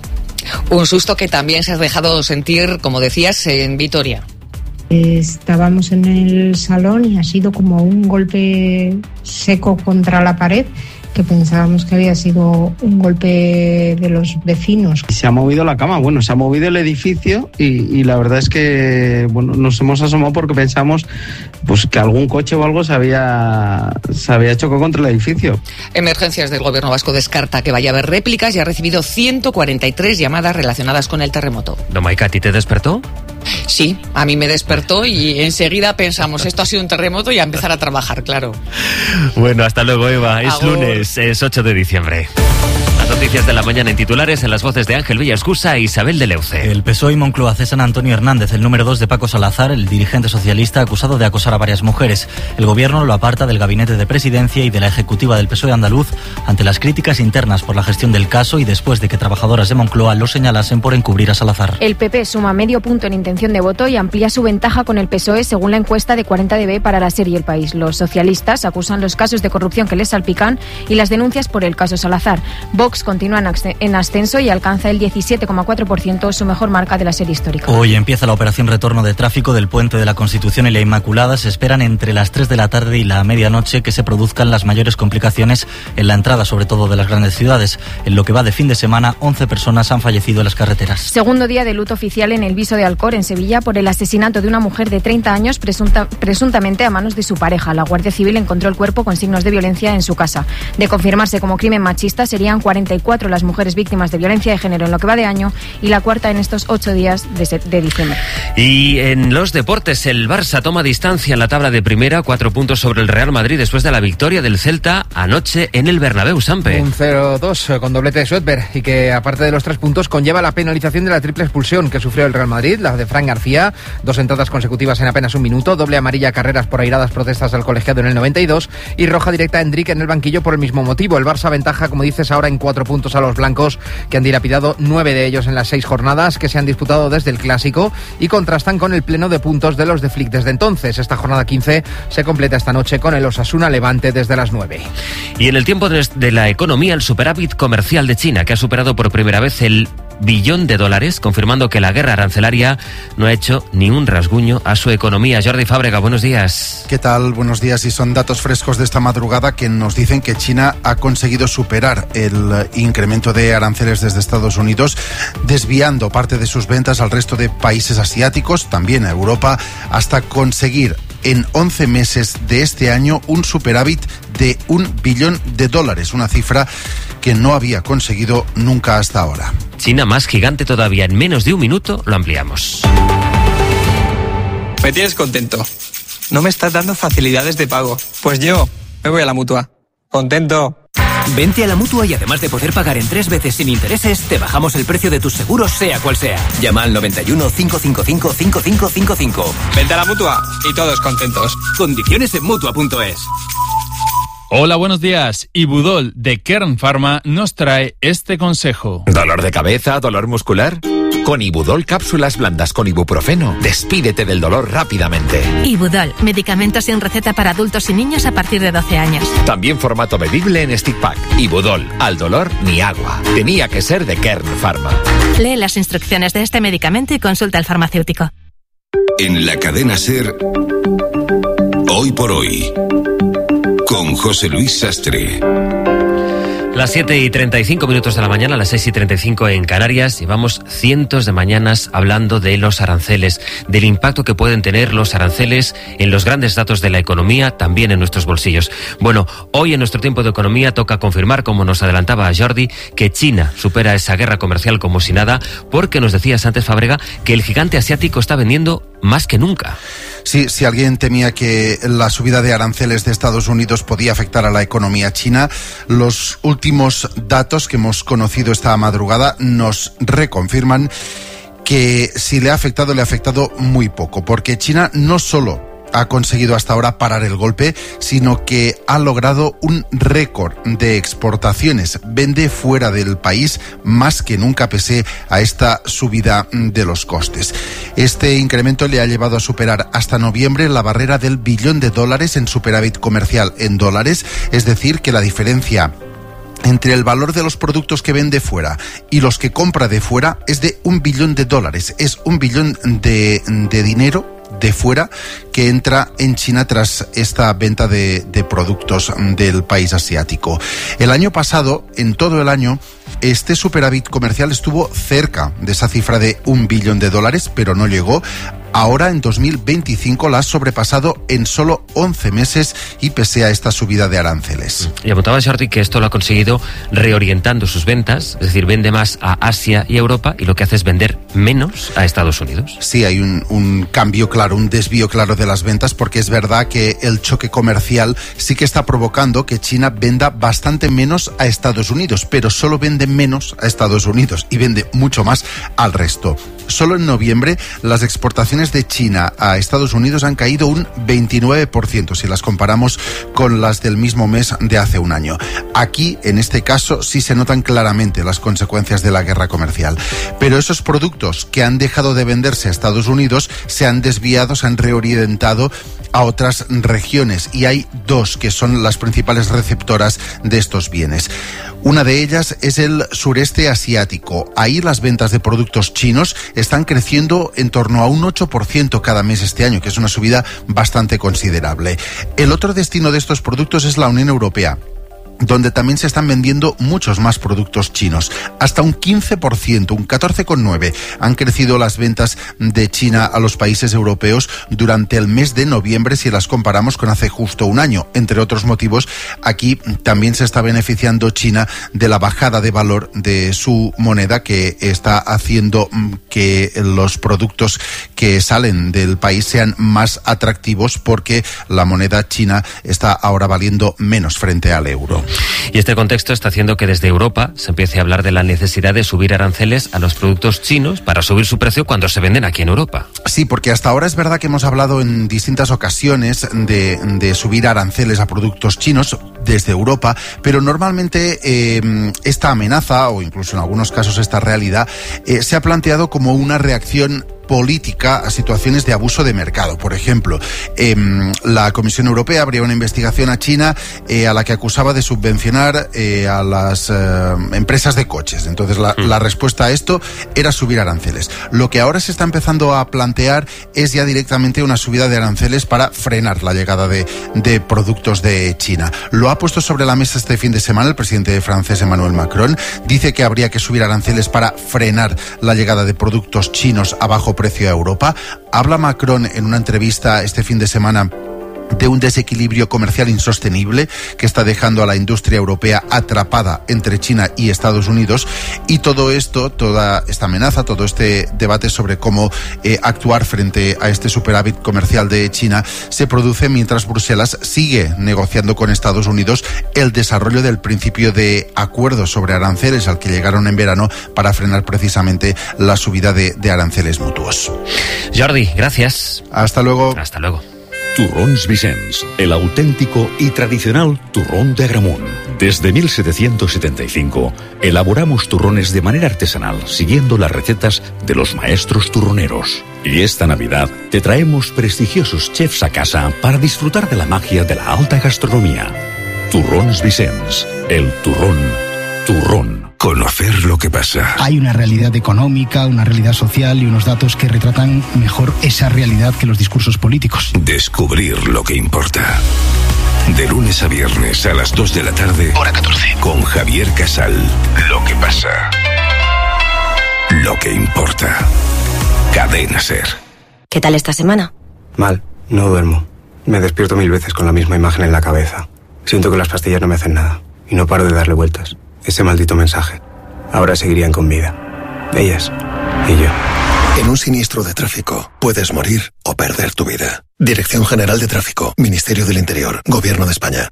Un susto que también se has dejado sentir, como decías, en Vitoria. Estábamos en el salón y ha sido como un golpe seco contra la pared, que pensábamos que había sido un golpe de los vecinos. Se ha movido la cama, bueno, se ha movido el edificio y la verdad es que bueno, nos hemos asomado porque pensamos pues que algún coche o algo se había chocado contra el edificio. Emergencias del Gobierno vasco descarta que vaya a haber réplicas y ha recibido 143 llamadas relacionadas con el terremoto. Domaica, ¿a ti te despertó? Sí, a mí me despertó y enseguida pensamos, esto ha sido un terremoto y a empezar a trabajar, claro. Bueno, hasta luego, Eva. Es lunes, es 8 de diciembre. Las noticias de la mañana en titulares, en las voces de Ángel Villascusa e Isabel de Leuce. El PSOE y Moncloa cesan a Antonio Hernández, el número 2 de Paco Salazar, el dirigente socialista acusado de acosar a varias mujeres. El gobierno lo aparta del gabinete de presidencia y de la ejecutiva del PSOE andaluz ante las críticas internas por la gestión del caso y después de que trabajadoras de Moncloa lo señalasen por encubrir a Salazar. El PP suma medio punto en intención de voto y amplía su ventaja con el PSOE según la encuesta de 40DB para la SER y El País. Los socialistas acusan los casos de corrupción que les salpican y las denuncias por el caso Salazar. Vox stocks continúa en ascenso y alcanza el 17,4%, su mejor marca de la serie histórica. Hoy empieza la operación retorno de tráfico del Puente de la Constitución y la Inmaculada. Se esperan entre las 3 de la tarde y la medianoche que se produzcan las mayores complicaciones en la entrada, sobre todo de las grandes ciudades. En lo que va de fin de semana, 11 personas han fallecido en las carreteras. Segundo día de luto oficial en el Viso de Alcor, en Sevilla, por el asesinato de una mujer de 30 años presuntamente a manos de su pareja. La Guardia Civil encontró el cuerpo con signos de violencia en su casa. De confirmarse como crimen machista, serían 44 las mujeres víctimas de violencia de género en lo que va de año y la cuarta en estos 8 días de diciembre. Y en los deportes, el Barça toma distancia en la tabla de primera, 4 puntos sobre el Real Madrid después de la victoria del Celta anoche en el Bernabéu. Sampe. Un 0-2 con doblete de Sweatberg y que, aparte de los 3 puntos, conlleva la penalización de la triple expulsión que sufrió el Real Madrid, la de Fran García, 2 entradas consecutivas en apenas un minuto, doble amarilla, Carreras por airadas protestas al colegiado en el 92 y roja directa a Endrick en el banquillo por el mismo motivo. El Barça aventaja, como dices, ahora en 4 puntos a los blancos, que han dilapidado 9 de ellos en las 6 jornadas que se han disputado desde el Clásico y contrastan con el pleno de puntos de los de Flick desde entonces. Esta jornada 15 se completa esta noche con el Osasuna Levante desde las 9. Y en el tiempo de la economía, el superávit comercial de China, que ha superado por primera vez el $1 billón, confirmando que la guerra arancelaria no ha hecho ni un rasguño a su economía. Jordi Fábrega, buenos días. ¿Qué tal? Buenos días. Y son datos frescos de esta madrugada que nos dicen que China ha conseguido superar el incremento de aranceles desde Estados Unidos, desviando parte de sus ventas al resto de países asiáticos, también a Europa, hasta conseguir en 11 meses de este año un superávit de $1 billón, una cifra que no había conseguido nunca hasta ahora. China más gigante todavía. En menos de un minuto lo ampliamos. Me tienes contento. No me estás dando facilidades de pago. Pues yo me voy a la Mutua. Contento. Vente a la Mutua y además de poder pagar en 3 veces sin intereses, te bajamos el precio de tus seguros, sea cual sea. Llama al 91 555 5555. Vente a la Mutua y todos contentos. Condiciones en Mutua.es. Hola, buenos días. Ibudol de Kern Pharma nos trae este consejo. ¿Dolor de cabeza? ¿Dolor muscular? Con Ibudol cápsulas blandas con ibuprofeno, despídete del dolor rápidamente. Ibudol, medicamento sin receta para adultos y niños a partir de 12 años. También formato bebible en stick pack. Ibudol, al dolor ni agua. Tenía que ser de Kern Pharma. Lee las instrucciones de este medicamento y consulta al farmacéutico. En la cadena SER, Hoy por Hoy, con José Luis Sastre. Las 7:35 de la mañana, las 6:35 en Canarias. Llevamos cientos de mañanas hablando de los aranceles, del impacto que pueden tener los aranceles en los grandes datos de la economía, también en nuestros bolsillos. Bueno, hoy en nuestro tiempo de economía toca confirmar, como nos adelantaba Jordi, que China supera esa guerra comercial como si nada, porque nos decías antes, Fábrega, que el gigante asiático está vendiendo más que nunca. Sí, si alguien temía que la subida de aranceles de Estados Unidos podía afectar a la economía china, los últimos datos que hemos conocido esta madrugada nos reconfirman que si le ha afectado muy poco, porque China no solo ha conseguido hasta ahora parar el golpe, sino que ha logrado un récord de exportaciones. Vende fuera del país más que nunca pese a esta subida de los costes. Este incremento le ha llevado a superar hasta noviembre la barrera del $1 billón en superávit comercial en dólares, es decir, que la diferencia entre el valor de los productos que vende fuera y los que compra de fuera es de $1 billón. Es $1 billón de dinero de fuera que entra en China tras esta venta de productos del país asiático. El año pasado, en todo el año, este superávit comercial estuvo cerca de esa cifra de $1 billón, pero no llegó. Ahora, en 2025, la ha sobrepasado en solo 11 meses y pese a esta subida de aranceles. Y apuntaba Jordi que esto lo ha conseguido reorientando sus ventas, es decir, vende más a Asia y Europa y lo que hace es vender menos a Estados Unidos. Sí, hay un cambio claro, un desvío claro de las ventas, porque es verdad que el choque comercial sí que está provocando que China venda bastante menos a Estados Unidos, pero solo vende menos a Estados Unidos y vende mucho más al resto. Solo en noviembre las exportaciones de China a Estados Unidos han caído un 29% si las comparamos con las del mismo mes de hace un año. Aquí, en este caso, sí se notan claramente las consecuencias de la guerra comercial. Pero esos productos que han dejado de venderse a Estados Unidos se han desviado, se han reorientado a otras regiones, y hay dos que son las principales receptoras de estos bienes. Una de ellas es el sureste asiático. Ahí las ventas de productos chinos están creciendo en torno a un 8% cada mes este año, que es una subida bastante considerable. El otro destino de estos productos es la Unión Europea, donde también se están vendiendo muchos más productos chinos. Hasta un 15%, un 14,9% han crecido las ventas de China a los países europeos durante el mes de noviembre si las comparamos con hace justo un año. Entre otros motivos, aquí también se está beneficiando China de la bajada de valor de su moneda, que está haciendo que los productos que salen del país sean más atractivos, porque la moneda china está ahora valiendo menos frente al euro. Y este contexto está haciendo que desde Europa se empiece a hablar de la necesidad de subir aranceles a los productos chinos para subir su precio cuando se venden aquí en Europa. Sí, porque hasta ahora es verdad que hemos hablado en distintas ocasiones de subir aranceles a productos chinos desde Europa, pero normalmente esta amenaza, o incluso en algunos casos esta realidad, se ha planteado como una reacción política a situaciones de abuso de mercado. Por ejemplo, la Comisión Europea abría una investigación a China a la que acusaba de subvencionar a las empresas de coches. Entonces la respuesta a esto era subir aranceles. Lo que ahora se está empezando a plantear es ya directamente una subida de aranceles para frenar la llegada de productos de China. Lo ha puesto sobre la mesa este fin de semana el presidente francés Emmanuel Macron. Dice que habría que subir aranceles para frenar la llegada de productos chinos a bajo precio a Europa. Habla Macron en una entrevista este fin de semana de un desequilibrio comercial insostenible que está dejando a la industria europea atrapada entre China y Estados Unidos, y todo esto, toda esta amenaza, todo este debate sobre cómo actuar frente a este superávit comercial de China se produce mientras Bruselas sigue negociando con Estados Unidos el desarrollo del principio de acuerdo sobre aranceles al que llegaron en verano para frenar precisamente la subida de aranceles mutuos. Jordi, gracias. Hasta luego. Hasta luego. Turrons Vicens, el auténtico y tradicional turrón de Agramunt. Desde 1775 elaboramos turrones de manera artesanal, siguiendo las recetas de los maestros turroneros. Y esta Navidad te traemos prestigiosos chefs a casa para disfrutar de la magia de la alta gastronomía. Turrons Vicens, el turrón. Conocer lo que pasa. Hay una realidad económica, una realidad social y unos datos que retratan mejor esa realidad que los discursos políticos. Descubrir lo que importa. De lunes a viernes a las 2 de la tarde. Hora 14. Con Javier Casal. Lo que pasa. Lo que importa. Cadena SER. ¿Qué tal esta semana? Mal, no duermo. Me despierto 1000 veces con la misma imagen en la cabeza. Siento que las pastillas no me hacen nada y no paro de darle vueltas. Ese maldito mensaje. Ahora seguirían con vida. Ellas y yo. En un siniestro de tráfico puedes morir o perder tu vida. Dirección General de Tráfico, Ministerio del Interior, Gobierno de España.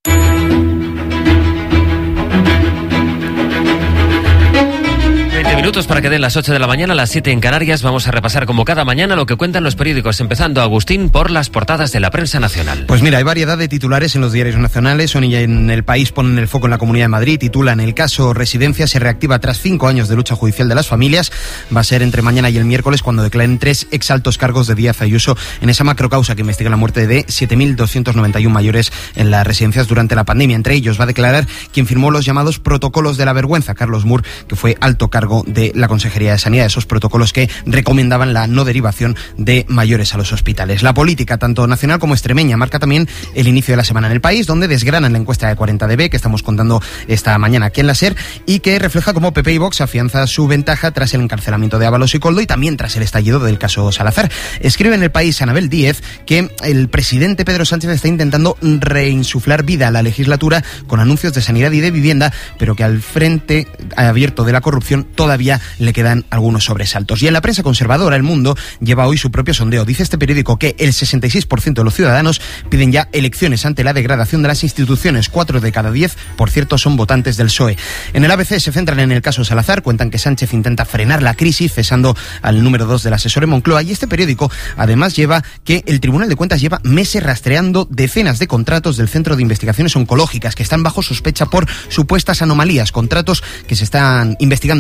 20 minutos para que den las 8 de la mañana, las 7 en Canarias. Vamos a repasar como cada mañana lo que cuentan los periódicos, empezando, Agustín, por las portadas de la prensa nacional. Pues mira, hay variedad de titulares en los diarios nacionales. Son y en El País ponen el foco en la Comunidad de Madrid, titulan: el caso Residencia se reactiva tras 5 años de lucha judicial de las familias. Va a ser entre mañana y el miércoles cuando declaren 3 exaltos cargos de Díaz Ayuso en esa macrocausa que investiga la muerte de 7.291 mayores en las residencias durante la pandemia. Entre ellos va a declarar quien firmó los llamados protocolos de la vergüenza, Carlos Mur, que fue alto cargo de la Consejería de Sanidad, esos protocolos que recomendaban la no derivación de mayores a los hospitales. La política, tanto nacional como extremeña, marca también el inicio de la semana en El País, donde desgranan la encuesta de 40DB que estamos contando esta mañana aquí en la SER y que refleja cómo PP y Vox afianza su ventaja tras el encarcelamiento de Ábalos y Koldo y también tras el estallido del caso Salazar. Escribe en El País Anabel Díez que el presidente Pedro Sánchez está intentando reinsuflar vida a la legislatura con anuncios de sanidad y de vivienda, pero que al frente abierto de la corrupción todavía le quedan algunos sobresaltos. Y en la prensa conservadora, El Mundo lleva hoy su propio sondeo. Dice este periódico que el 66% de los ciudadanos piden ya elecciones ante la degradación de las instituciones. 4 de cada 10, por cierto, son votantes del PSOE. En el ABC se centran en el caso Salazar, cuentan que Sánchez intenta frenar la crisis cesando al número 2 del asesor en Moncloa, y este periódico además lleva que el Tribunal de Cuentas lleva meses rastreando decenas de contratos del Centro de Investigaciones Oncológicas que están bajo sospecha por supuestas anomalías, contratos que se están investigando en anticorrupción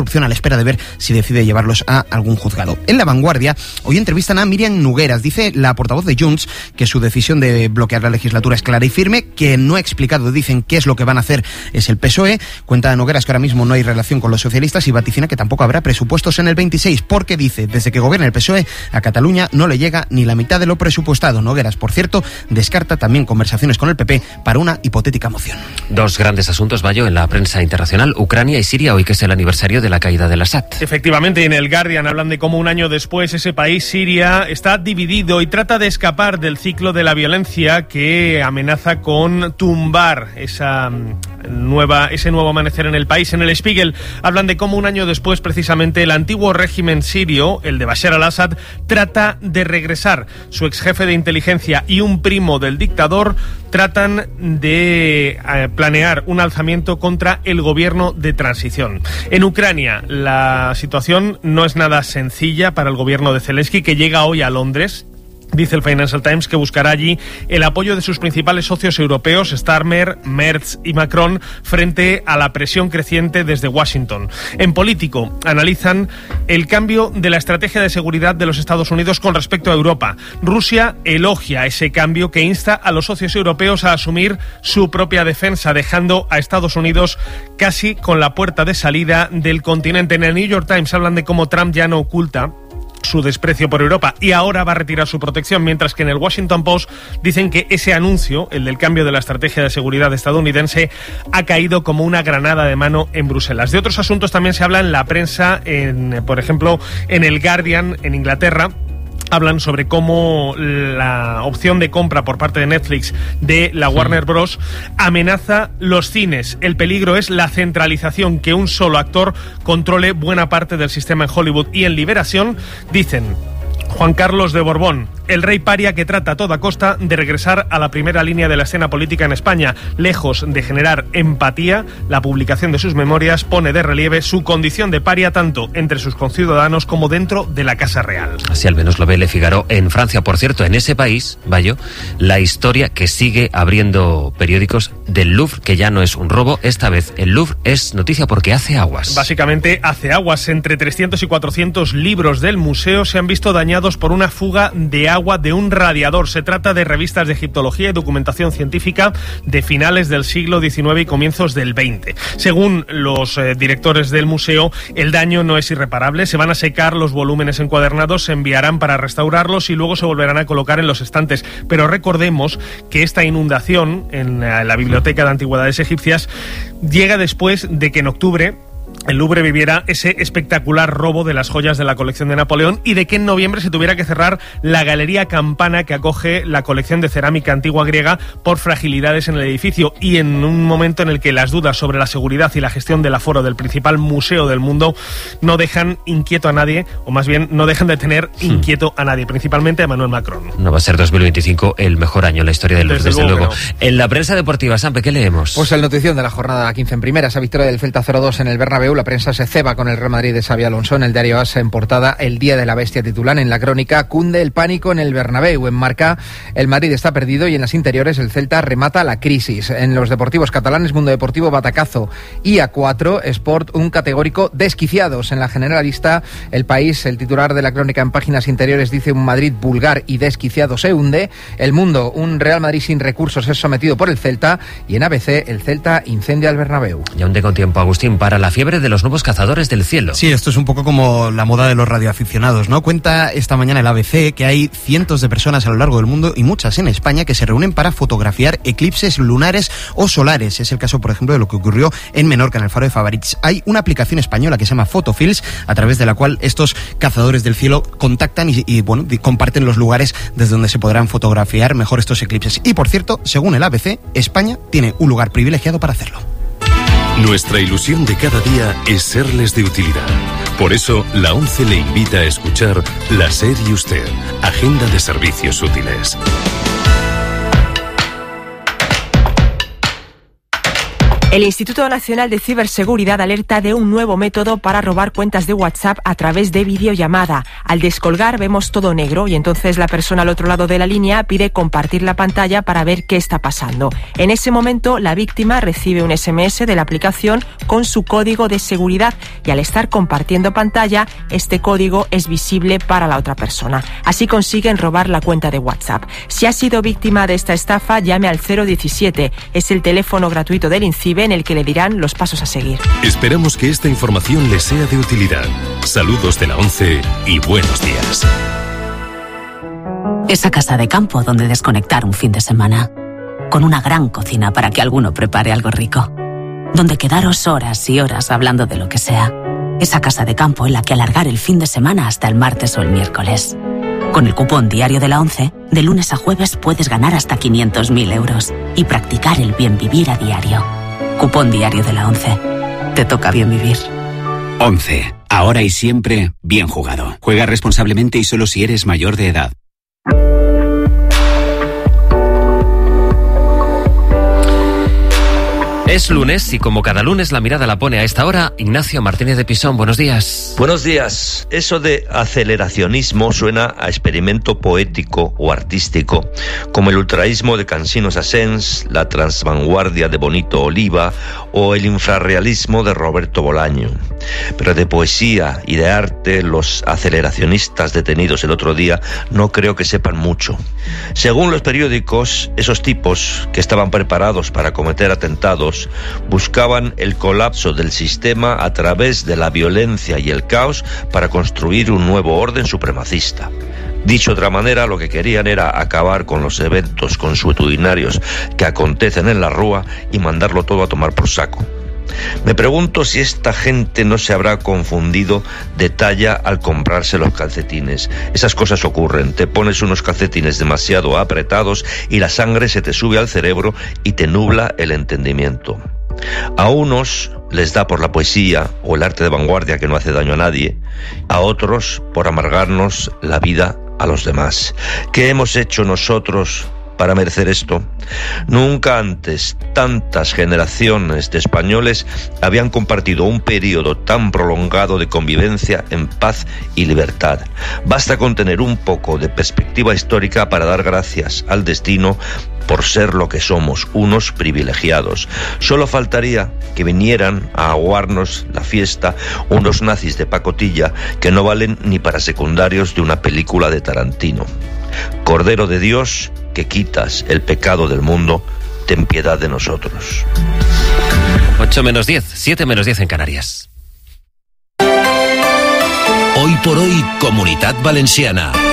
instrucción a la espera de ver si decide llevarlos a algún juzgado. En La Vanguardia, hoy entrevistan a Míriam Nogueras. Dice la portavoz de Junts que su decisión de bloquear la legislatura es clara y firme, que no ha explicado, dicen, qué es lo que van a hacer es el PSOE. Cuenta Nogueras que ahora mismo no hay relación con los socialistas y vaticina que tampoco habrá presupuestos en el 26, porque dice, desde que gobierna el PSOE, a Cataluña no le llega ni la mitad de lo presupuestado. Nogueras, por cierto, descarta también conversaciones con el PP para una hipotética moción. Dos grandes asuntos, Bayo, en la prensa internacional: Ucrania y Siria, hoy que es el aniversario de la caída del Assad. Efectivamente, en el Guardian hablan de cómo un año después ese país, Siria, está dividido y trata de escapar del ciclo de la violencia que amenaza con tumbar ese nuevo amanecer en el país. En el Spiegel hablan de cómo un año después, precisamente, el antiguo régimen sirio, el de Bashar al-Assad, trata de regresar. Su ex jefe de inteligencia y un primo del dictador tratan de planear un alzamiento contra el gobierno de transición. En Ucrania, la situación no es nada sencilla para el gobierno de Zelensky, que llega hoy a Londres. Dice el Financial Times que buscará allí el apoyo de sus principales socios europeos, Starmer, Merz y Macron, frente a la presión creciente desde Washington. En Político analizan el cambio de la estrategia de seguridad de los Estados Unidos con respecto a Europa. Rusia elogia ese cambio que insta a los socios europeos a asumir su propia defensa, dejando a Estados Unidos casi con la puerta de salida del continente. En el New York Times hablan de cómo Trump ya no oculta su desprecio por Europa y ahora va a retirar su protección, mientras que en el Washington Post dicen que ese anuncio, el del cambio de la estrategia de seguridad estadounidense, ha caído como una granada de mano en Bruselas. De otros asuntos también se habla en la prensa, por ejemplo, en el Guardian, en Inglaterra. Hablan sobre cómo la opción de compra por parte de Netflix de la Warner Bros. Amenaza los cines. El peligro es la centralización, que un solo actor controle buena parte del sistema en Hollywood. Y en Liberación dicen: Juan Carlos de Borbón, el rey paria que trata a toda costa de regresar a la primera línea de la escena política en España. Lejos de generar empatía, la publicación de sus memorias pone de relieve su condición de paria tanto entre sus conciudadanos como dentro de la Casa Real. Así al menos lo ve Le Figaro en Francia. Por cierto, en ese país, Bayo, la historia que sigue abriendo periódicos del Louvre, que ya no es un robo, esta vez el Louvre es noticia porque hace aguas. Básicamente hace aguas. Entre 300 y 400 libros del museo se han visto dañados por una fuga de agua de un radiador. Se trata de revistas de egiptología y documentación científica de finales del siglo XIX y comienzos del XX. Según los directores del museo, el daño no es irreparable. Se van a secar los volúmenes encuadernados, se enviarán para restaurarlos y luego se volverán a colocar en los estantes. Pero recordemos que esta inundación en la Biblioteca de Antigüedades Egipcias llega después de que en octubre el Louvre viviera ese espectacular robo de las joyas de la colección de Napoleón y de que en noviembre se tuviera que cerrar la Galería Campana, que acoge la colección de cerámica antigua griega, por fragilidades en el edificio, y en un momento en el que las dudas sobre la seguridad y la gestión del aforo del principal museo del mundo no dejan inquieto a nadie, o más bien no dejan de tener inquieto a nadie, principalmente a Emmanuel Macron. No va a ser 2025 el mejor año en la historia del Louvre, desde luego. No. En la prensa deportiva, Sampe, ¿qué leemos? Pues el notición de la jornada 15 en primera, esa victoria del Celta 0-2 en el Bernabéu. La prensa se ceba con el Real Madrid de Xabi Alonso. En el diario AS, en portada, el día de la bestia titular. En la crónica, cunde el pánico en el Bernabéu. En Marca, el Madrid está perdido y en las interiores el Celta remata la crisis. En los deportivos catalanes, Mundo Deportivo, batacazo. Y A4, Sport, un categórico desquiciados. En la Generalista, El País, el titular de la crónica en páginas interiores, dice: un Madrid vulgar y desquiciado se hunde. El Mundo, un Real Madrid sin recursos es sometido por el Celta. Y en ABC, el Celta incendia el Bernabéu. Ya hunde con tiempo, Agustín, para la fiebre de los nuevos cazadores del cielo. Sí, esto es un poco como la moda de los radioaficionados, ¿no? Cuenta esta mañana el ABC que hay cientos de personas a lo largo del mundo y muchas en España que se reúnen para fotografiar eclipses lunares o solares. Es el caso, por ejemplo, de lo que ocurrió en Menorca, en el Faro de Favarits. Hay una aplicación española que se llama Photofills, a través de la cual estos cazadores del cielo contactan y comparten los lugares desde donde se podrán fotografiar mejor estos eclipses. Y, por cierto, según el ABC, España tiene un lugar privilegiado para hacerlo. Nuestra ilusión de cada día es serles de utilidad. Por eso, la ONCE le invita a escuchar La SER y Usted, Agenda de Servicios Útiles. El Instituto Nacional de Ciberseguridad alerta de un nuevo método para robar cuentas de WhatsApp a través de videollamada. Al descolgar vemos todo negro y entonces la persona al otro lado de la línea pide compartir la pantalla para ver qué está pasando. En ese momento la víctima recibe un SMS de la aplicación con su código de seguridad y al estar compartiendo pantalla, este código es visible para la otra persona. Así consiguen robar la cuenta de WhatsApp. Si ha sido víctima de esta estafa, llame al 017. Es el teléfono gratuito del INCIBE en el que le dirán los pasos a seguir. Esperamos que esta información le sea de utilidad. Saludos de la 11 y buenos días. Esa casa de campo donde desconectar un fin de semana. Con una gran cocina para que alguno prepare algo rico. Donde quedaros horas y horas hablando de lo que sea. Esa casa de campo en la que alargar el fin de semana hasta el martes o el miércoles. Con el cupón diario de la 11, de lunes a jueves puedes ganar hasta 500.000 euros y practicar el bien vivir a diario. Cupón diario de la 11. Te toca bien vivir. 11. Ahora y siempre, bien jugado. Juega responsablemente y solo si eres mayor de edad. Es lunes y como cada lunes la mirada la pone a esta hora Ignacio Martínez de Pisón. Buenos días. Buenos días. Eso de aceleracionismo suena a experimento poético o artístico, como el ultraísmo de Cansino Sassens, la transvanguardia de Bonito Oliva o el infrarrealismo de Roberto Bolaño. Pero de poesía y de arte, los aceleracionistas detenidos el otro día no creo que sepan mucho. Según los periódicos, esos tipos que estaban preparados para cometer atentados buscaban el colapso del sistema a través de la violencia y el caos para construir un nuevo orden supremacista. Dicho de otra manera, lo que querían era acabar con los eventos consuetudinarios que acontecen en la Rúa y mandarlo todo a tomar por saco. Me pregunto si esta gente no se habrá confundido de talla al comprarse los calcetines. Esas cosas ocurren, te pones unos calcetines demasiado apretados y la sangre se te sube al cerebro y te nubla el entendimiento. A unos les da por la poesía o el arte de vanguardia que no hace daño a nadie, a otros por amargarnos la vida a los demás. ¿Qué hemos hecho nosotros para merecer esto? Nunca antes tantas generaciones de españoles habían compartido un periodo tan prolongado de convivencia en paz y libertad. Basta con tener un poco de perspectiva histórica para dar gracias al destino por ser lo que somos, unos privilegiados. Solo faltaría que vinieran a aguarnos la fiesta unos nazis de pacotilla que no valen ni para secundarios de una película de Tarantino. Cordero de Dios, que quitas el pecado del mundo, ten piedad de nosotros. 8 menos 10, 7 menos 10 en Canarias. Hoy por hoy, Comunitat Valenciana.